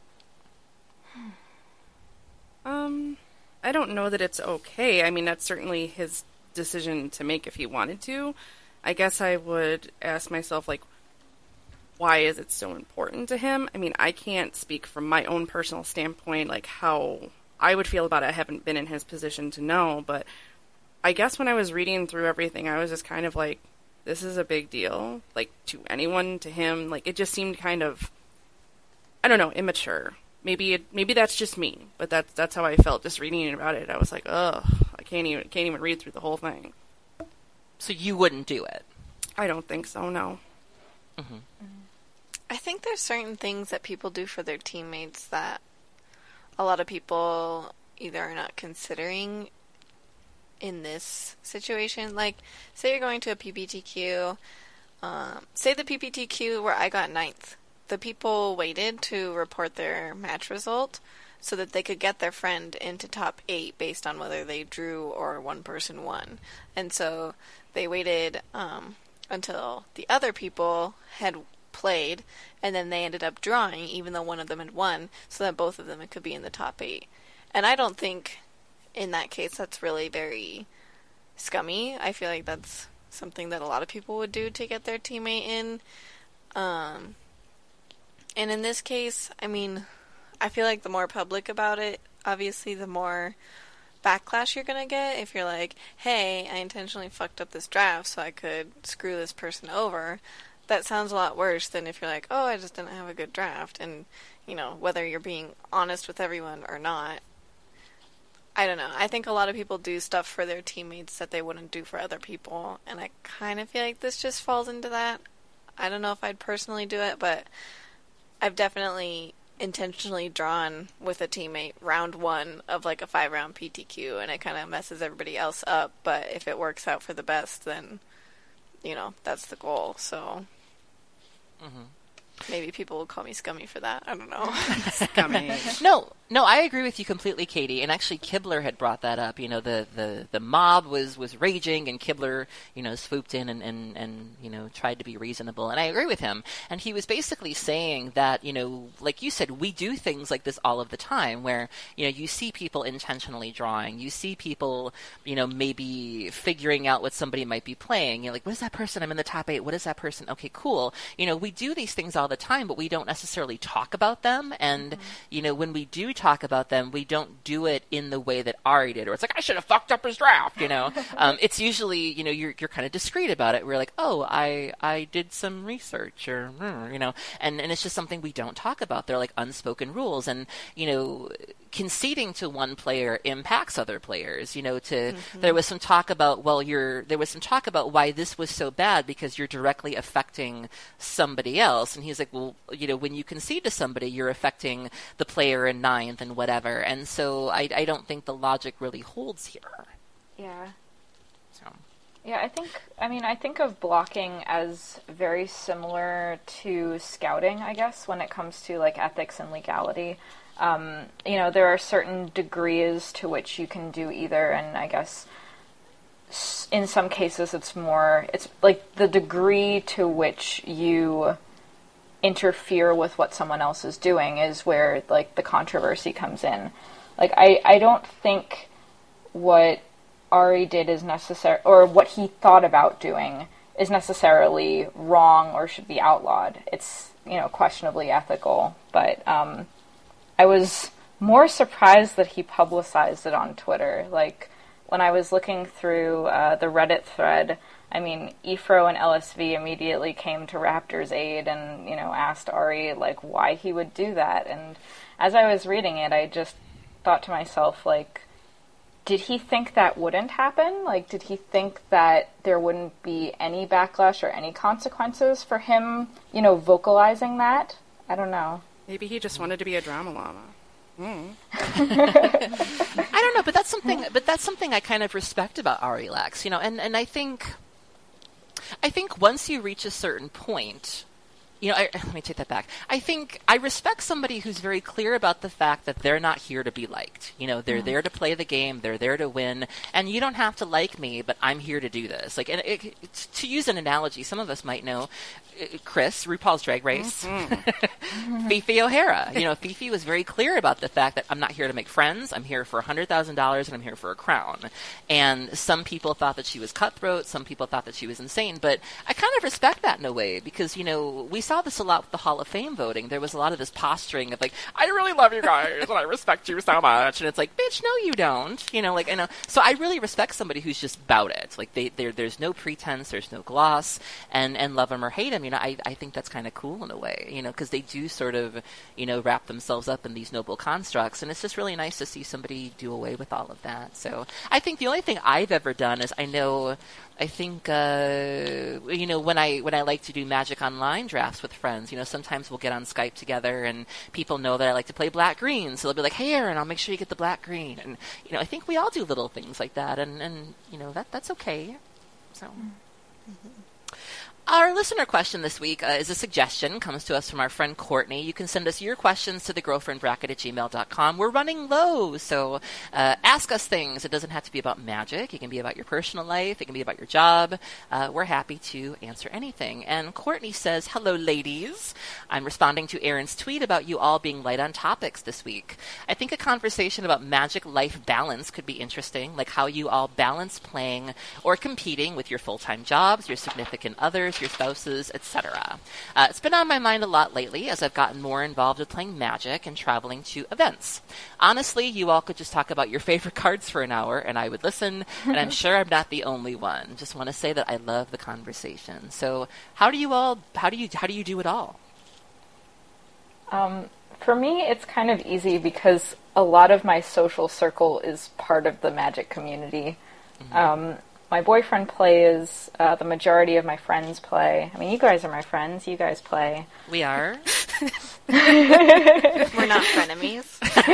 Um... I don't know that it's okay. I mean, that's certainly his decision to make if he wanted to. I guess I would ask myself, like, why is it so important to him? I mean, I can't speak from my own personal standpoint, like, how I would feel about it. I haven't been in his position to know, but I guess when I was reading through everything, I was just kind of like, this is a big deal. Like, to anyone, to him, like, it just seemed kind of, I don't know, immature. Maybe it, maybe that's just me, but that's that's how I felt just reading about it. I was like, ugh, I can't even can't even read through the whole thing. So you wouldn't do it? I don't think so. No. Mm-hmm. I think there's certain things that people do for their teammates that a lot of people either are not considering in this situation. Like, say you're going to a P P T Q. Um, say the P P T Q where I got ninth. The people waited to report their match result so that they could get their friend into top eight based on whether they drew or one person won. And so they waited um, until the other people had played, and then they ended up drawing, even though one of them had won, so that both of them could be in the top eight. And I don't think, in that case, that's really very scummy. I feel like that's something that a lot of people would do to get their teammate in. Um... And in this case, I mean, I feel like the more public about it, obviously the more backlash you're going to get. If you're like, hey, I intentionally fucked up this draft so I could screw this person over, that sounds a lot worse than if you're like, oh, I just didn't have a good draft. And, you know, whether you're being honest with everyone or not, I don't know. I think a lot of people do stuff for their teammates that they wouldn't do for other people. And I kind of feel like this just falls into that. I don't know if I'd personally do it, but I've definitely intentionally drawn with a teammate round one of like a five round P T Q, and it kind of messes everybody else up, but if it works out for the best, then, you know, that's the goal. So mm-hmm. Maybe people will call me scummy for that. I don't know. Scummy. No, no, I agree with you completely, Katie. And actually, Kibler had brought that up. You know, the, the, the mob was, was raging, and Kibler, you know, swooped in and, and, and, you know, tried to be reasonable. And I agree with him. And he was basically saying that, you know, like you said, we do things like this all of the time where, you know, you see people intentionally drawing. You see people, you know, maybe figuring out what somebody might be playing. You're like, what is that person? I'm in the top eight. What is that person? Okay, cool. You know, we do these things all the time, but we don't necessarily talk about them. And, mm-hmm. you know, when we do talk about them, we don't do it in the way that Ari did, or it's like, I should have fucked up his draft, you know. um, it's usually, you know, you're you're kind of discreet about it. We're like, oh, I I did some research, or, you know, and, and it's just something we don't talk about. They're like unspoken rules. And, you know, conceding to one player impacts other players. You know, to mm-hmm. there was some talk about, well, you're there was some talk about why this was so bad because you're directly affecting somebody else. And he's like, well, you know, when you concede to somebody, you're affecting the player in ninth and whatever. And so I, I don't think the logic really holds here. Yeah. So. Yeah, I think, I mean, I think of blocking as very similar to scouting, I guess, when it comes to, like, ethics and legality. Um, you know, there are certain degrees to which you can do either, and I guess s- in some cases it's more, it's like the degree to which you interfere with what someone else is doing is where, like, the controversy comes in. Like, I, I don't think what Ari did is necessary, or what he thought about doing is necessarily wrong or should be outlawed. It's, you know, questionably ethical, but, um, I was more surprised that he publicized it on Twitter. Like, when I was looking through uh, the Reddit thread, I mean, Ifro and L S V immediately came to Raptor's aid and, you know, asked Ari, like, why he would do that. And as I was reading it, I just thought to myself, like, did he think that wouldn't happen? Like, did he think that there wouldn't be any backlash or any consequences for him, you know, vocalizing that? I don't know. Maybe he just wanted to be a drama llama. Mm. I don't know, but that's something. But that's something I kind of respect about Ari Lax, you know. And, and I think, I think once you reach a certain point, you know, I, let me take that back. I think I respect somebody who's very clear about the fact that they're not here to be liked. You know, they're mm. there to play the game. They're there to win. And you don't have to like me, but I'm here to do this. Like, and it, it, to use an analogy, some of us might know Chris, RuPaul's Drag Race, mm-hmm. Fifi O'Hara. You know, Fifi was very clear about the fact that I'm not here to make friends. I'm here for one hundred thousand dollars and I'm here for a crown. And some people thought that she was cutthroat. Some people thought that she was insane. But I kind of respect that in a way because, you know, we saw this a lot with the Hall of Fame voting. There was a lot of this posturing of like, I really love you guys and I respect you so much. And it's like, bitch, no, you don't. You know, like, I know. So I really respect somebody who's just about it. Like, they, there's no pretense. There's no gloss. And, and love him or hate him. You know, I, I think that's kind of cool in a way, you know, because they do sort of, you know, wrap themselves up in these noble constructs, and it's just really nice to see somebody do away with all of that. So I think the only thing I've ever done is I know, I think, uh, you know, when I when I like to do Magic Online drafts with friends, you know, sometimes we'll get on Skype together, and people know that I like to play black green, so they'll be like, hey, Aaron, I'll make sure you get the black green, and you know, I think we all do little things like that, and, and you know, that that's okay. So. Mm-hmm. Our listener question this week uh, is a suggestion, comes to us from our friend Courtney. You can send us your questions to the girlfriend bracket at gmail dot com. We're running low, so uh, ask us things. It doesn't have to be about magic. It can be about your personal life. It can be about your job. Uh, we're happy to answer anything. And Courtney says, hello, ladies. I'm responding to Aaron's tweet about you all being light on topics this week. I think a conversation about magic life balance could be interesting, like how you all balance playing or competing with your full-time jobs, your significant others, your spouses, et cetera. Uh, it's been on my mind a lot lately as I've gotten more involved with playing Magic and traveling to events. Honestly, you all could just talk about your favorite cards for an hour and I would listen, and I'm sure I'm not the only one. Just want to say that I love the conversation. So how do you all, how do you, how do you do it all? Um, for me, it's kind of easy because a lot of my social circle is part of the Magic community. Mm-hmm. Um, My boyfriend plays, uh, the majority of my friends play. I mean, you guys are my friends. You guys play. We are. We're not frenemies.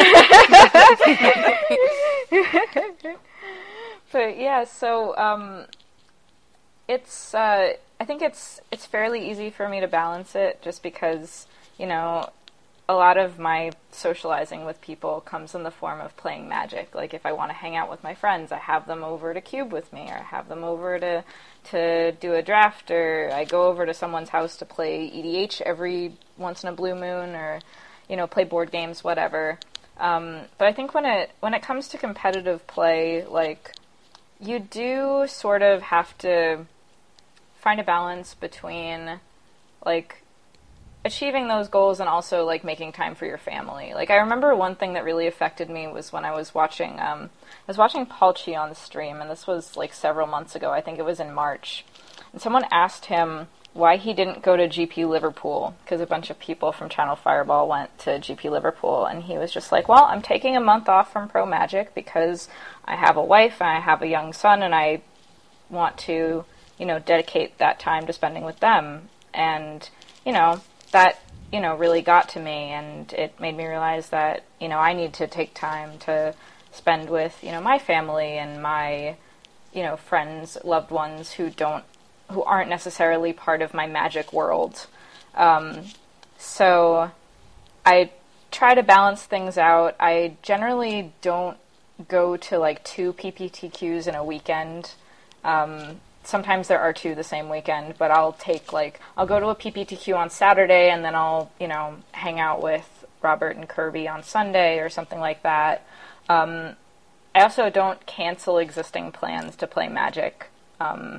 But yeah, so um, it's, uh, I think it's, it's fairly easy for me to balance it just because, you know, a lot of my socializing with people comes in the form of playing Magic. Like, if I want to hang out with my friends, I have them over to Cube with me, or I have them over to to do a draft, or I go over to someone's house to play E D H every once in a blue moon, or, you know, play board games, whatever. Um, but I think when it when it comes to competitive play, like, you do sort of have to find a balance between, like, achieving those goals and also, like, making time for your family. Like, I remember one thing that really affected me was when I was watching, um, I was watching Paul Chi on the stream, and this was, like, several months ago. I think it was in March. And someone asked him why he didn't go to G P Liverpool, because a bunch of people from Channel Fireball went to G P Liverpool, and he was just like, well, I'm taking a month off from Pro Magic because I have a wife and I have a young son, and I want to, you know, dedicate that time to spending with them. And, you know, that, you know, really got to me, and it made me realize that, you know, I need to take time to spend with, you know, my family and my, you know, friends, loved ones who don't, who aren't necessarily part of my Magic world. Um, so I try to balance things out. I generally don't go to like two P P T Qs in a weekend. Um, sometimes there are two the same weekend, but I'll take like, I'll go to a P P T Q on Saturday and then I'll, you know, hang out with Robert and Kirby on Sunday or something like that. Um, I also don't cancel existing plans to play Magic. Um,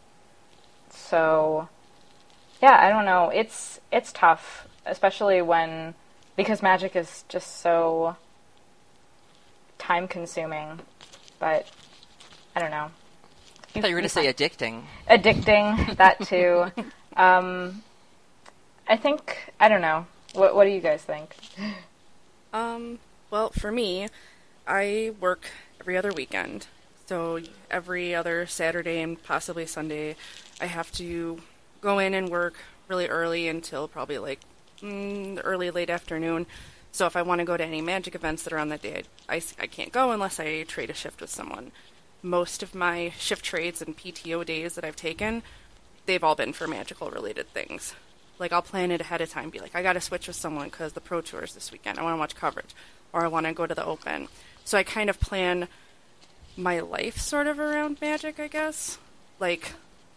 so, yeah, I don't know. It's it's tough, especially when, because Magic is just so time-consuming. But, I don't know. I thought you were going to say addicting. Addicting, that too. um, I think, I don't know. What, what do you guys think? Um, well, for me, I work every other weekend. So every other Saturday and possibly Sunday, I have to go in and work really early until probably like mm, early, late afternoon. So if I want to go to any Magic events that are on that day, I, I can't go unless I trade a shift with someone. Most of my shift trades and P T O days that I've taken, they've all been for magical related things. Like, I'll plan it ahead of time, be like, I gotta switch with someone because the Pro Tour is this weekend. I want to watch coverage. Or I want to go to the Open. So I kind of plan my life sort of around Magic, I guess. Like...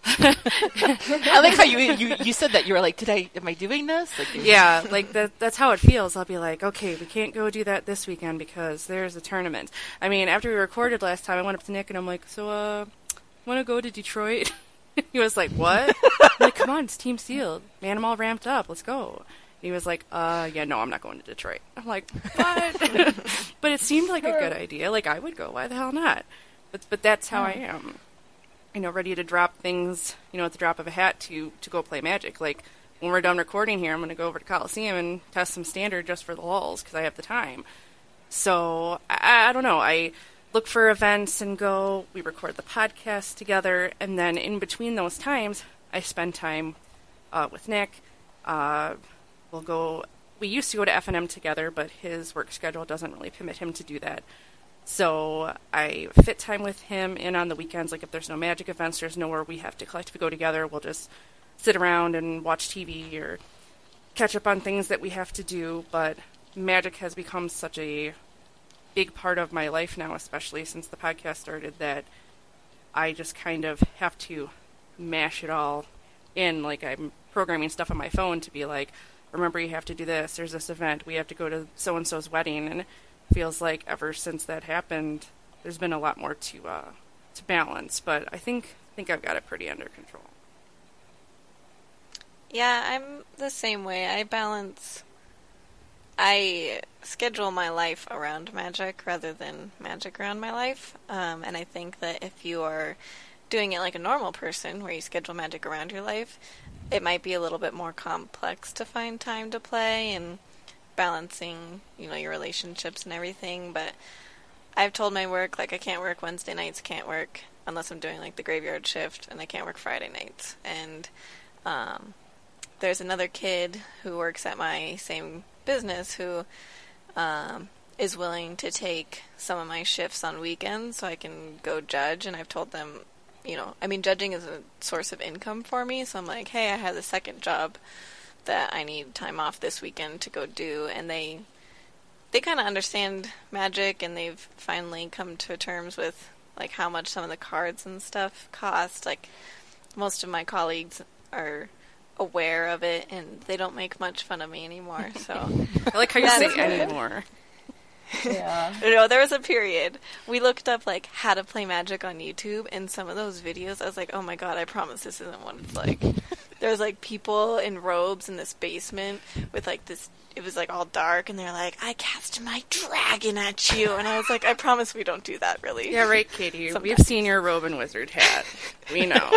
I like how you, you you said that. You were like, did I, am I doing this? Like, yeah, like, that, that's how it feels. I'll be like, okay, we can't go do that this weekend because there's a tournament. I mean, after we recorded last time, I went up to Nick and I'm like, so, uh, want to go to Detroit? He was like, what? I'm like, come on, it's Team Sealed. Man, I'm all ramped up. Let's go. And he was like, uh, yeah, no, I'm not going to Detroit. I'm like, what? But it seemed like a good idea. Like, I would go. Why the hell not? But but that's how I am. You know, ready to drop things, you know, at the drop of a hat to, to go play Magic. Like, when we're done recording here, I'm going to go over to Coliseum and test some Standard just for the lulz because I have the time. So, I, I don't know. I look for events and go, we record the podcast together, and then in between those times, I spend time uh, with Nick. Uh, we'll go, we used to go to F N M together, but his work schedule doesn't really permit him to do that. So I fit time with him in on the weekends. Like, if there's no Magic events, there's nowhere we have to collectively go together. We'll just sit around and watch T V or catch up on things that we have to do. But Magic has become such a big part of my life now, especially since the podcast started, that I just kind of have to mash it all in. Like, I'm programming stuff on my phone to be like, remember, you have to do this. There's this event. We have to go to so-and-so's wedding. And feels like ever since that happened, there's been a lot more to uh, to balance, but I think I think I've got it pretty under control. Yeah, I'm the same way. I balance. I schedule my life around Magic rather than Magic around my life, um, and I think that if you are doing it like a normal person, where you schedule Magic around your life, it might be a little bit more complex to find time to play and balancing, you know, your relationships and everything. But I've told my work, like, I can't work Wednesday nights, can't work unless I'm doing like the graveyard shift, and I can't work Friday nights. And um, there's another kid who works at my same business who um, is willing to take some of my shifts on weekends so I can go judge. And I've told them, you know, I mean, judging is a source of income for me, so I'm like, hey, I have a second job that I need time off this weekend to go do, and they they kind of understand Magic, and they've finally come to terms with like how much some of the cards and stuff cost. Like, most of my colleagues are aware of it, and they don't make much fun of me anymore. So I like how you say anymore. Yeah. You know, there was a period we looked up like how to play Magic on YouTube, and some of those videos I was like, oh my god, I promise this isn't what it's like. There was like people in robes in this basement with like this, it was like all dark, and they're like, I cast my dragon at you, and I was like, I promise we don't do that, really. Yeah, right, Katie. Sometimes. We've seen your robe and wizard hat. We know.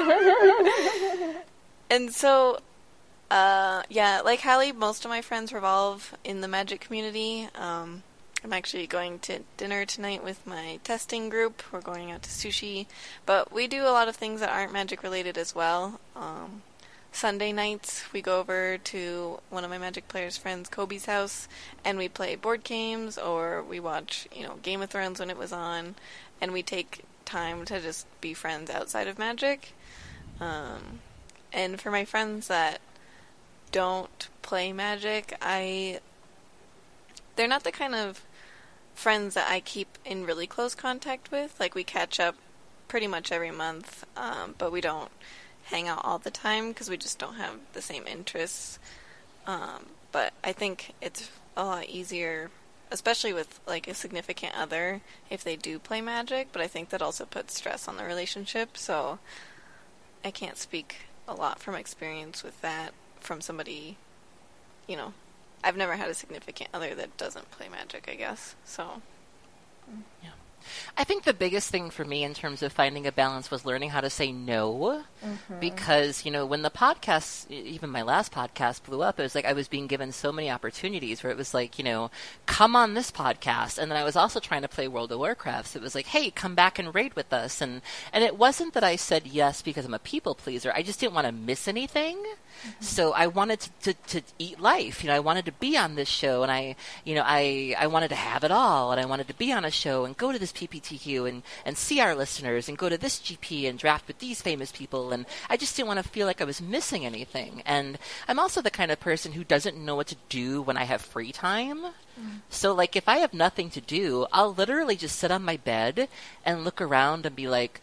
And so, uh, yeah, like Hallie, most of my friends revolve in the Magic community. Um, I'm actually going to dinner tonight with my testing group. We're going out to sushi, but we do a lot of things that aren't Magic related as well. Um, Sunday nights, we go over to one of my Magic players' friends, Kobe's house, and we play board games, or we watch, you know, Game of Thrones when it was on, and we take time to just be friends outside of Magic. Um, and for my friends that don't play Magic, I they're not the kind of friends that I keep in really close contact with. Like, we catch up pretty much every month, um, but we don't hang out all the time because we just don't have the same interests. Um, but I think it's a lot easier, especially with, like, a significant other, if they do play Magic, but I think that also puts stress on the relationship, so I can't speak a lot from experience with that from somebody, you know, I've never had a significant other that doesn't play Magic, I guess, so. Yeah. I think the biggest thing for me in terms of finding a balance was learning how to say no. Mm-hmm. Because, you know, when the podcast, even my last podcast blew up, it was like I was being given so many opportunities where it was like, you know, come on this podcast. And then I was also trying to play World of Warcraft. So it was like, hey, come back and raid with us. And, and it wasn't that I said yes because I'm a people pleaser. I just didn't want to miss anything. Mm-hmm. So I wanted to, to, to eat life. You know, I wanted to be on this show, and I, you know, I, I wanted to have it all, and I wanted to be on a show and go to this P P T Q and, and see our listeners and go to this G P and draft with these famous people. And I just didn't want to feel like I was missing anything. And I'm also the kind of person who doesn't know what to do when I have free time. Mm. So, like, if I have nothing to do, I'll literally just sit on my bed and look around and be like,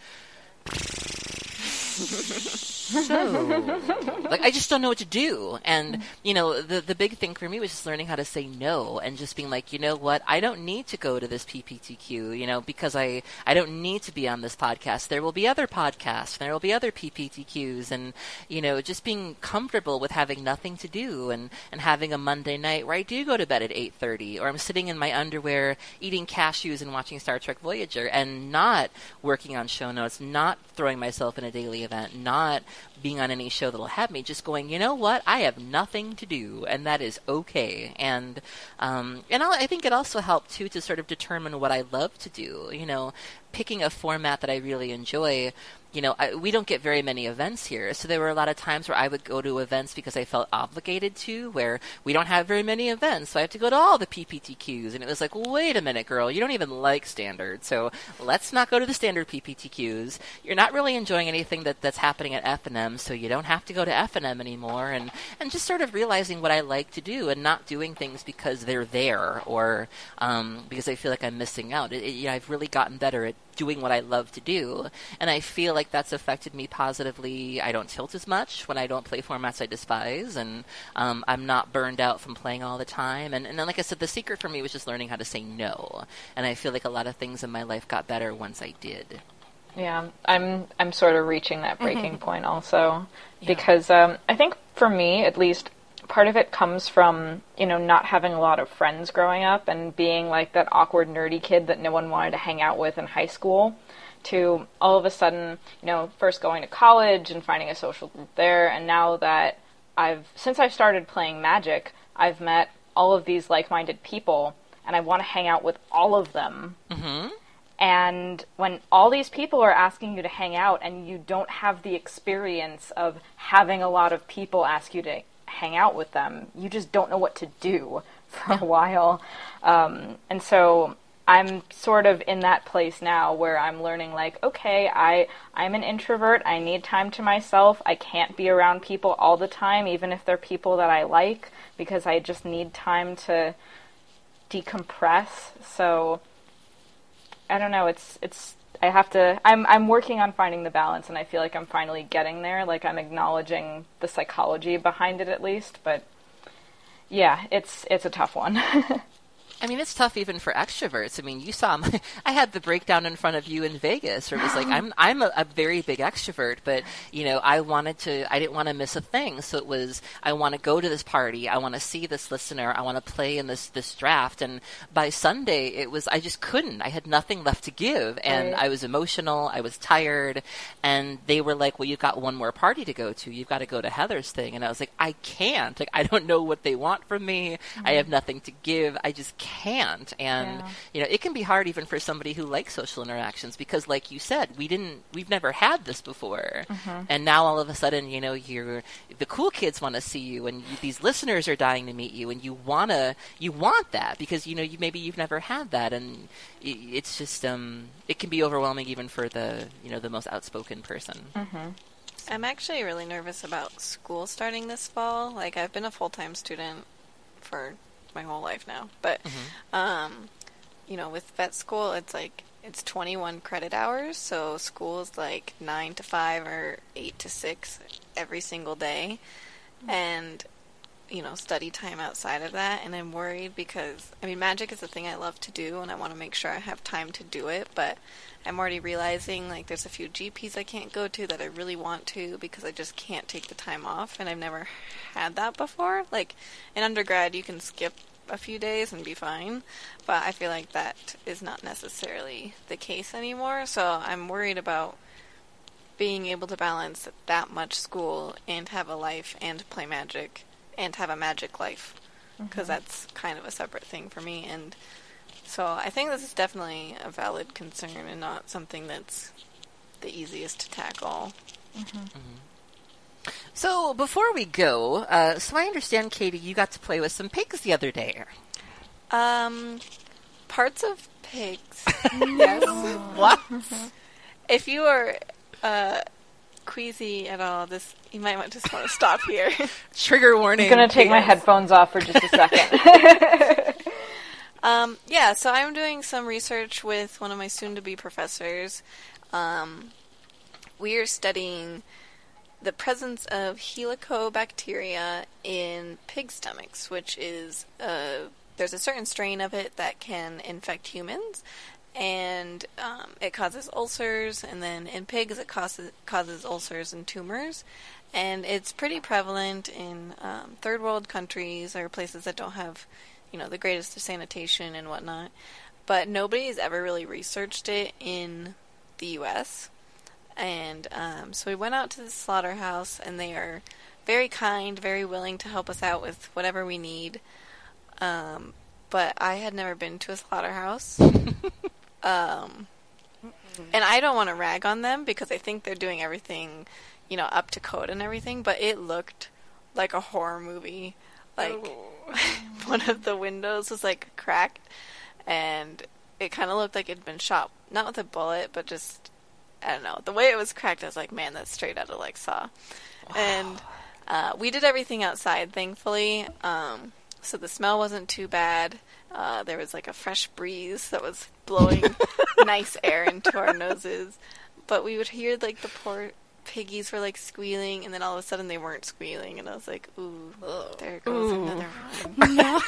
so, like, I just don't know what to do. And, you know, the the big thing for me was just learning how to say no and just being like, you know what, I don't need to go to this P P T Q, you know, because I, I don't need to be on this podcast. There will be other podcasts. There will be other P P T Qs. And, you know, just being comfortable with having nothing to do and, and having a Monday night where I do go to bed at eight thirty, or I'm sitting in my underwear eating cashews and watching Star Trek Voyager and not working on show notes, not throwing myself in a daily event, not being on any show that'll have me, just going, you know what, I have nothing to do, and that is okay. And um, and I'll, I think it also helped, too, to sort of determine what I love to do. You know, picking a format that I really enjoy. You know, I, we don't get very many events here, so there were a lot of times where I would go to events because I felt obligated to, where we don't have very many events, so I have to go to all the P P T Qs, and it was like, wait a minute, girl, you don't even like standard, so let's not go to the standard P P T Qs. You're not really enjoying anything that, that's happening at F N M, so you don't have to go to F N M anymore, and, and just sort of realizing what I like to do and not doing things because they're there or um, because I feel like I'm missing out. It, it, you know, I've really gotten better at doing what I love to do, and I feel like that's affected me positively. I don't tilt as much when I don't play formats I despise, and um, I'm not burned out from playing all the time. And, and then, like I said, the secret for me was just learning how to say no, and I feel like a lot of things in my life got better once I did. Yeah, I'm I'm sort of reaching that breaking mm-hmm. point also, yeah. because um, I think for me, at least, part of it comes from, you know, not having a lot of friends growing up and being like that awkward, nerdy kid that no one wanted to hang out with in high school, to all of a sudden, you know, first going to college and finding a social group there, and now that I've, since I started playing Magic, I've met all of these like-minded people, and I want to hang out with all of them. Mm-hmm. And when all these people are asking you to hang out and you don't have the experience of having a lot of people ask you to hang out with them, you just don't know what to do for a while. Um, and so I'm sort of in that place now where I'm learning, like, okay, I, I'm an introvert. I need time to myself. I can't be around people all the time, even if they're people that I like, because I just need time to decompress. So I don't know, it's it's I have to I'm I'm working on finding the balance, and I feel like I'm finally getting there. Like, I'm acknowledging the psychology behind it at least, but yeah, it's it's a tough one. I mean, it's tough even for extroverts. I mean, you saw my, I had the breakdown in front of you in Vegas, where it was like, I'm I'm a, a very big extrovert, but, you know, I wanted to, I didn't want to miss a thing. So it was, I want to go to this party. I want to see this listener. I want to play in this, this draft. And by Sunday, it was, I just couldn't. I had nothing left to give. And Right. I was emotional. I was tired. And they were like, well, you've got one more party to go to. You've got to go to Heather's thing. And I was like, I can't. Like, I don't know what they want from me. Mm-hmm. I have nothing to give. I just can't. can't and Yeah. you know, it can be hard even for somebody who likes social interactions, because like you said, we didn't we've never had this before. Mm-hmm. And now all of a sudden, you know, you're the cool kids want to see you, and you, these listeners are dying to meet you, and you want to you want that because you know you maybe you've never had that, and it, it's just um it can be overwhelming even for the you know the most outspoken person. Mm-hmm. I'm actually really nervous about school starting this fall. Like, I've been a full-time student for my whole life now. But, Mm-hmm. um, you know, with vet school, it's like, it's twenty-one credit hours, so school is like nine to five or eight to six every single day. And, you know, study time outside of that. And I'm worried because, I mean, magic is the thing I love to do, and I want to make sure I have time to do it. But I'm already realizing, like, there's a few G Ps I can't go to that I really want to because I just can't take the time off. And I've never had that before. Like, in undergrad, you can skip a few days and be fine, but I feel like that is not necessarily the case anymore, so I'm worried about being able to balance that much school and have a life and play magic and have a magic life, because mm-hmm. that's kind of a separate thing for me. And so I think this is definitely a valid concern and not something that's the easiest to tackle. Mm-hmm. Mm-hmm. So, before we go, uh, so I understand, Katie, you got to play with some pigs the other day. Um, parts of pigs. Yes. What? If you are uh, queasy at all, this you might want just want to stop here. Trigger warning. I'm going to take my headphones off for just a second. um, yeah, so I'm doing some research with one of my soon-to-be professors. Um, we are studying the presence of helicobacteria in pig stomachs, which is, uh, there's a certain strain of it that can infect humans, and um, it causes ulcers, and then in pigs it causes, causes ulcers and tumors, and it's pretty prevalent in um, third world countries or places that don't have, you know, the greatest of sanitation and whatnot, but nobody's ever really researched it in the U S And um, so we went out to the slaughterhouse, and they are very kind, very willing to help us out with whatever we need. Um, but I had never been to a slaughterhouse. um, and I don't want to rag on them because I think they're doing everything, you know, up to code and everything. But it looked like a horror movie. Like, oh. One of the windows was, like, cracked, and it kind of looked like it'd been shot, not with a bullet, but just... I don't know. The way it was cracked, I was like, man, that's straight out of, like, Saw. Wow. And uh, we did everything outside, thankfully. Um, so the smell wasn't too bad. Uh, there was, like, a fresh breeze that was blowing nice air into our noses. But we would hear, like, the poor piggies were, like, squealing, and then all of a sudden they weren't squealing. And I was like, ooh, there goes ooh. Another one. No.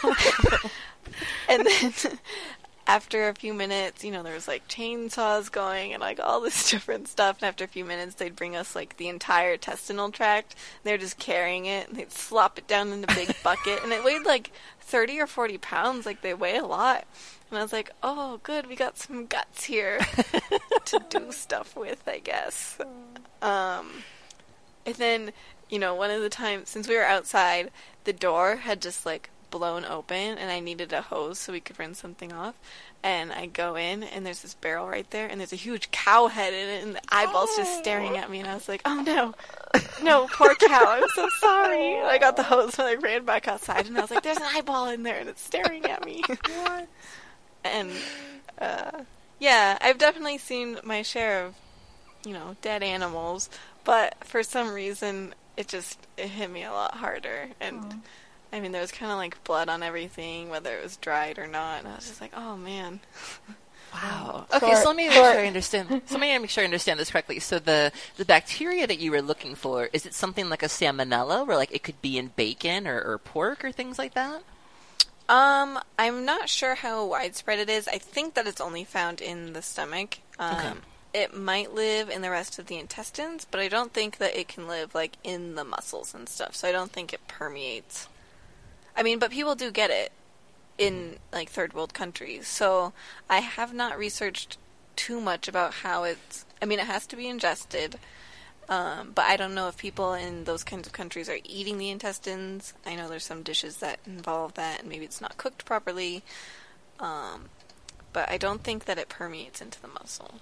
And then... After a few minutes, you know, there was, like, chainsaws going and, like, all this different stuff. And after a few minutes, they'd bring us, like, the entire intestinal tract. They're just carrying it, and they'd slop it down in a big bucket. And it weighed, like, thirty or forty pounds. Like, they weigh a lot. And I was like, oh, good, we got some guts here to do stuff with, I guess. Um, and then, you know, one of the times, since we were outside, the door had just, like, blown open, and I needed a hose so we could rinse something off, and I go in, and there's this barrel right there, and there's a huge cow head in it, and the eyeballs oh. just staring at me, and I was like, oh no, no, poor cow, I'm so sorry. And I got the hose, and I ran back outside, and I was like, there's an eyeball in there, and it's staring at me. What? And, uh, yeah, I've definitely seen my share of, you know, dead animals, but for some reason, it just, it hit me a lot harder, and oh. I mean, there was kind of, like, blood on everything, whether it was dried or not, and I was just like, oh, man. Wow. Okay, so let me make sure I understand. So let me make sure I understand this correctly. So the, the bacteria that you were looking for, is it something like a salmonella, where, like, it could be in bacon or, or pork or things like that? Um, I'm not sure how widespread it is. I think that it's only found in the stomach. Um, okay. It might live in the rest of the intestines, but I don't think that it can live, like, in the muscles and stuff, so I don't think it permeates. I mean, but people do get it in, like, third world countries. So I have not researched too much about how it's... I mean, it has to be ingested. Um, but I don't know if people in those kinds of countries are eating the intestines. I know there's some dishes that involve that, and maybe it's not cooked properly. Um, but I don't think that it permeates into the muscle.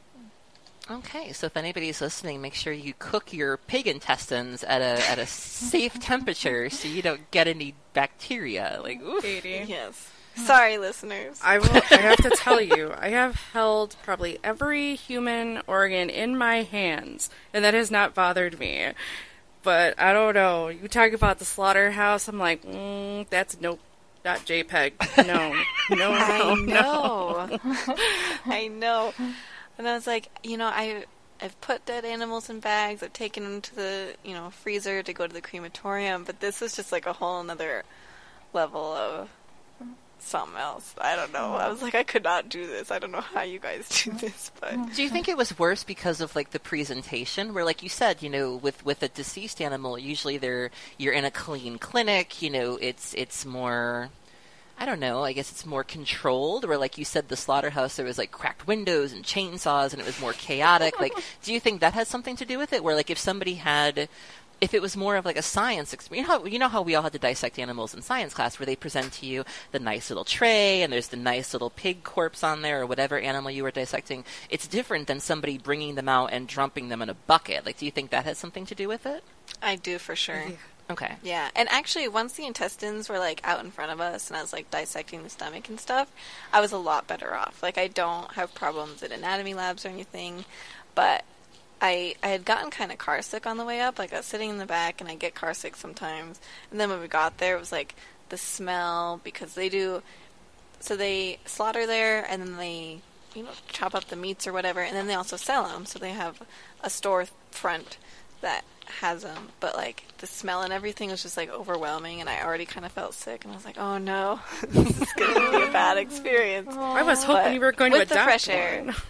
Okay, so if anybody's listening, make sure you cook your pig intestines at a at a safe temperature so you don't get any bacteria. Like, oof. Katie. Yes. Sorry, listeners. I will. I have to tell you, I have held probably every human organ in my hands, and that has not bothered me. But I don't know. You talk about the slaughterhouse, I'm like, mm, that's nope. .jpg. No, no, I no, no. know. I know. And I was like, you know, I, I've put dead animals in bags. I've taken them to the, you know, freezer to go to the crematorium. But this was just like a whole another level of something else. I don't know. I was like, I could not do this. I don't know how you guys do this, but Do you think it was worse because of like the presentation, where, like you said, you know, with with a deceased animal, usually they're you're in a clean clinic. You know, it's it's more, I don't know. I guess it's more controlled. Where, like you said, the slaughterhouse, there was like cracked windows and chainsaws, and it was more chaotic. Like, do you think that has something to do with it? Where, like, if somebody had, if it was more of like a science experience, you know, how, you know how we all had to dissect animals in science class, where they present to you the nice little tray and there's the nice little pig corpse on there or whatever animal you were dissecting. It's different than somebody bringing them out and dumping them in a bucket. Like, do you think that has something to do with it? I do for sure. Okay. Yeah, and actually, once the intestines were, like, out in front of us, and I was, like, dissecting the stomach and stuff, I was a lot better off. Like, I don't have problems at anatomy labs or anything, but I I had gotten kind of car sick on the way up. Like, I was sitting in the back, and I get car sick sometimes, and then when we got there, it was, like, the smell, because they do, so they slaughter there, and then they, you know, chop up the meats or whatever, and then they also sell them, so they have a store front that has them, but like the smell and everything was just like overwhelming, and I already kind of felt sick, and I was like, oh no, this is going to be a bad experience. I was hoping But you were going to with the adopt fresh air. one.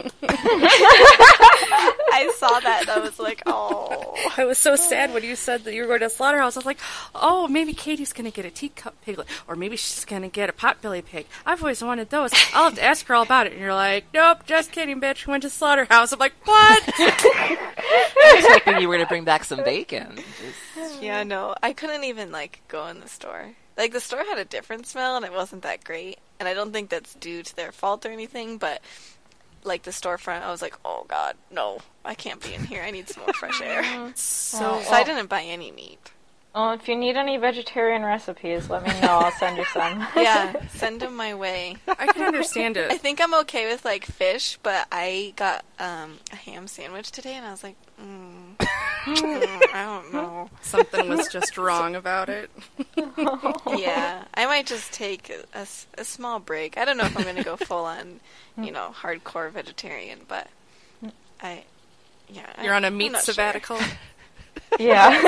I saw that and I was like, oh. I was so sad when you said that you were going to a slaughterhouse. I was like, oh, maybe Katie's going to get a teacup piglet, or maybe she's going to get a potbelly pig. I've always wanted those. I'll have to ask her all about it. And you're like, nope, just kidding, bitch. We went to slaughterhouse. I'm like, what? I was hoping you were going to bring back some bacon. Just- Yeah, no, I couldn't even like go in the store. Like, the store had a different smell and it wasn't that great, and I don't think that's due to their fault or anything, but like the storefront, I was like, oh god, no, I can't be in here. I need some more fresh air. So, So I didn't buy any meat. Well, if you need any vegetarian recipes, let me know. I'll send you some. Yeah, send them my way. I can understand I it. think I'm okay with like fish, but I got um, a ham sandwich today, and I was like, mm, mm, I don't know. Something was just wrong about it. Yeah, I might just take a, a s- a small break. I don't know if I'm going to go full on, you know, hardcore vegetarian, but I, yeah. You're on a I'm meat not sure. sabbatical. Yeah.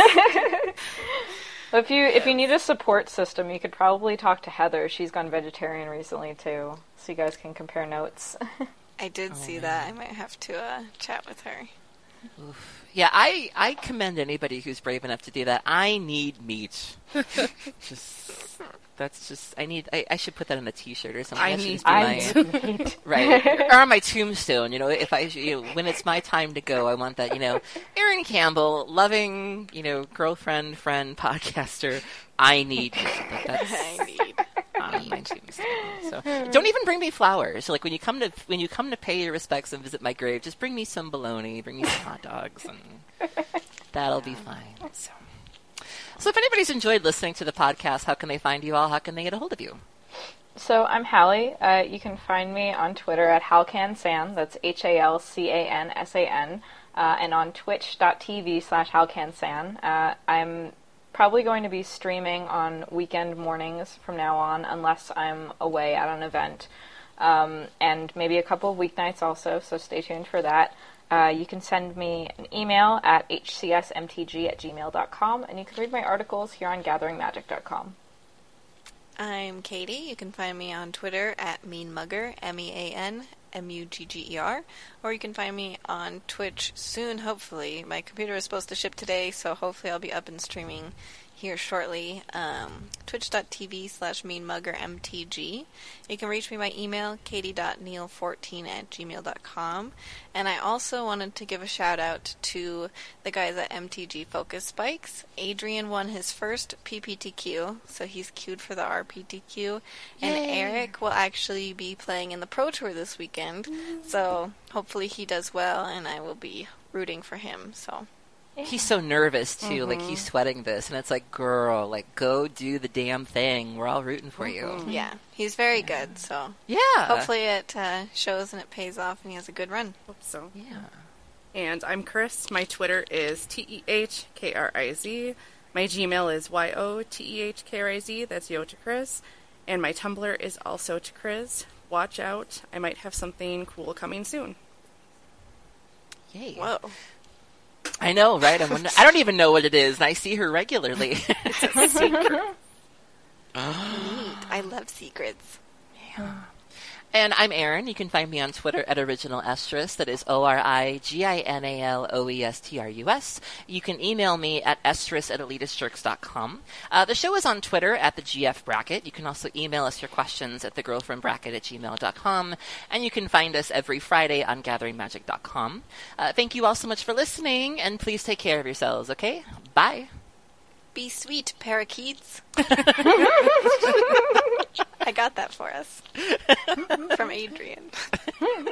If you if you need a support system, you could probably talk to Heather. She's gone vegetarian recently too, so you guys can compare notes. I did see that. I might have to uh, chat with her. Oof. Yeah, I, I commend anybody who's brave enough to do that. I need meat. just that's just I need. I, I should put that on a T-shirt or something. I That should need just be I my- need meat. right, or on my tombstone. You know, if I, you know, when it's my time to go, I want that. You know, Erin Campbell, loving, you know, girlfriend, friend, podcaster. I need meat. Like, that's I need. on my tombstone. So don't even bring me flowers. Like when you come to when you come to pay your respects and visit my grave, just bring me some bologna, bring me some hot dogs, and that'll be fine. So. So if anybody's enjoyed listening to the podcast, how can they find you all? How can they get a hold of you? So I'm Hallie. Uh, you can find me on Twitter at halcansan. That's H A L C A N S A N. Uh, and on twitch.tv slash halcansan. Uh, I'm probably going to be streaming on weekend mornings from now on, unless I'm away at an event. Um, and maybe a couple of weeknights also, so stay tuned for that. Uh, you can send me an email at h c s m t g at gmail dot com, and you can read my articles here on gathering magic dot com. I'm Katie. You can find me on Twitter at meanmugger, M E A N M U G G E R, or you can find me on Twitch soon, hopefully. My computer is supposed to ship today, so hopefully I'll be up and streaming here shortly. Um, twitch.tv slash meanmuggermtg. You can reach me by email, katie dot neal fourteen at gmail dot com. And I also wanted to give a shout out to the guys at M T G Focus Spikes. Adrian won his first P P T Q, so he's queued for the R P T Q. And Yay. Eric will actually be playing in the Pro Tour this weekend, so hopefully he does well, and I will be rooting for him, so... He's so nervous too, like he's sweating this, and it's like, girl, like go do the damn thing. We're all rooting for you. Yeah, he's very good, so Yeah. hopefully it uh, shows and it pays off and he has a good run. Hope so. Yeah. And I'm Chris. My Twitter is T E H K R I Z. My Gmail is Y O T E H K R I Z, that's Yo to Chris. And my Tumblr is also to Chris. Watch out, I might have something cool coming soon. Yay. Whoa. I know, right? I'm wonder- I don't even know what it is, and I see her regularly. It's a secret. Neat. I love secrets. And I'm Erin. You can find me on Twitter at Original Estrus. That is O R I G I N A L O E S T R U S. You can email me at estrus at elitistjerks dot com. Uh, the show is on Twitter at the G F Bracket. You can also email us your questions at thegirlfriendbracket at gmail dot com. And you can find us every Friday on gathering magic dot com. Uh, thank you all so much for listening, and please take care of yourselves, okay? Bye. Be sweet, parakeets. I got that for us. From Adrian.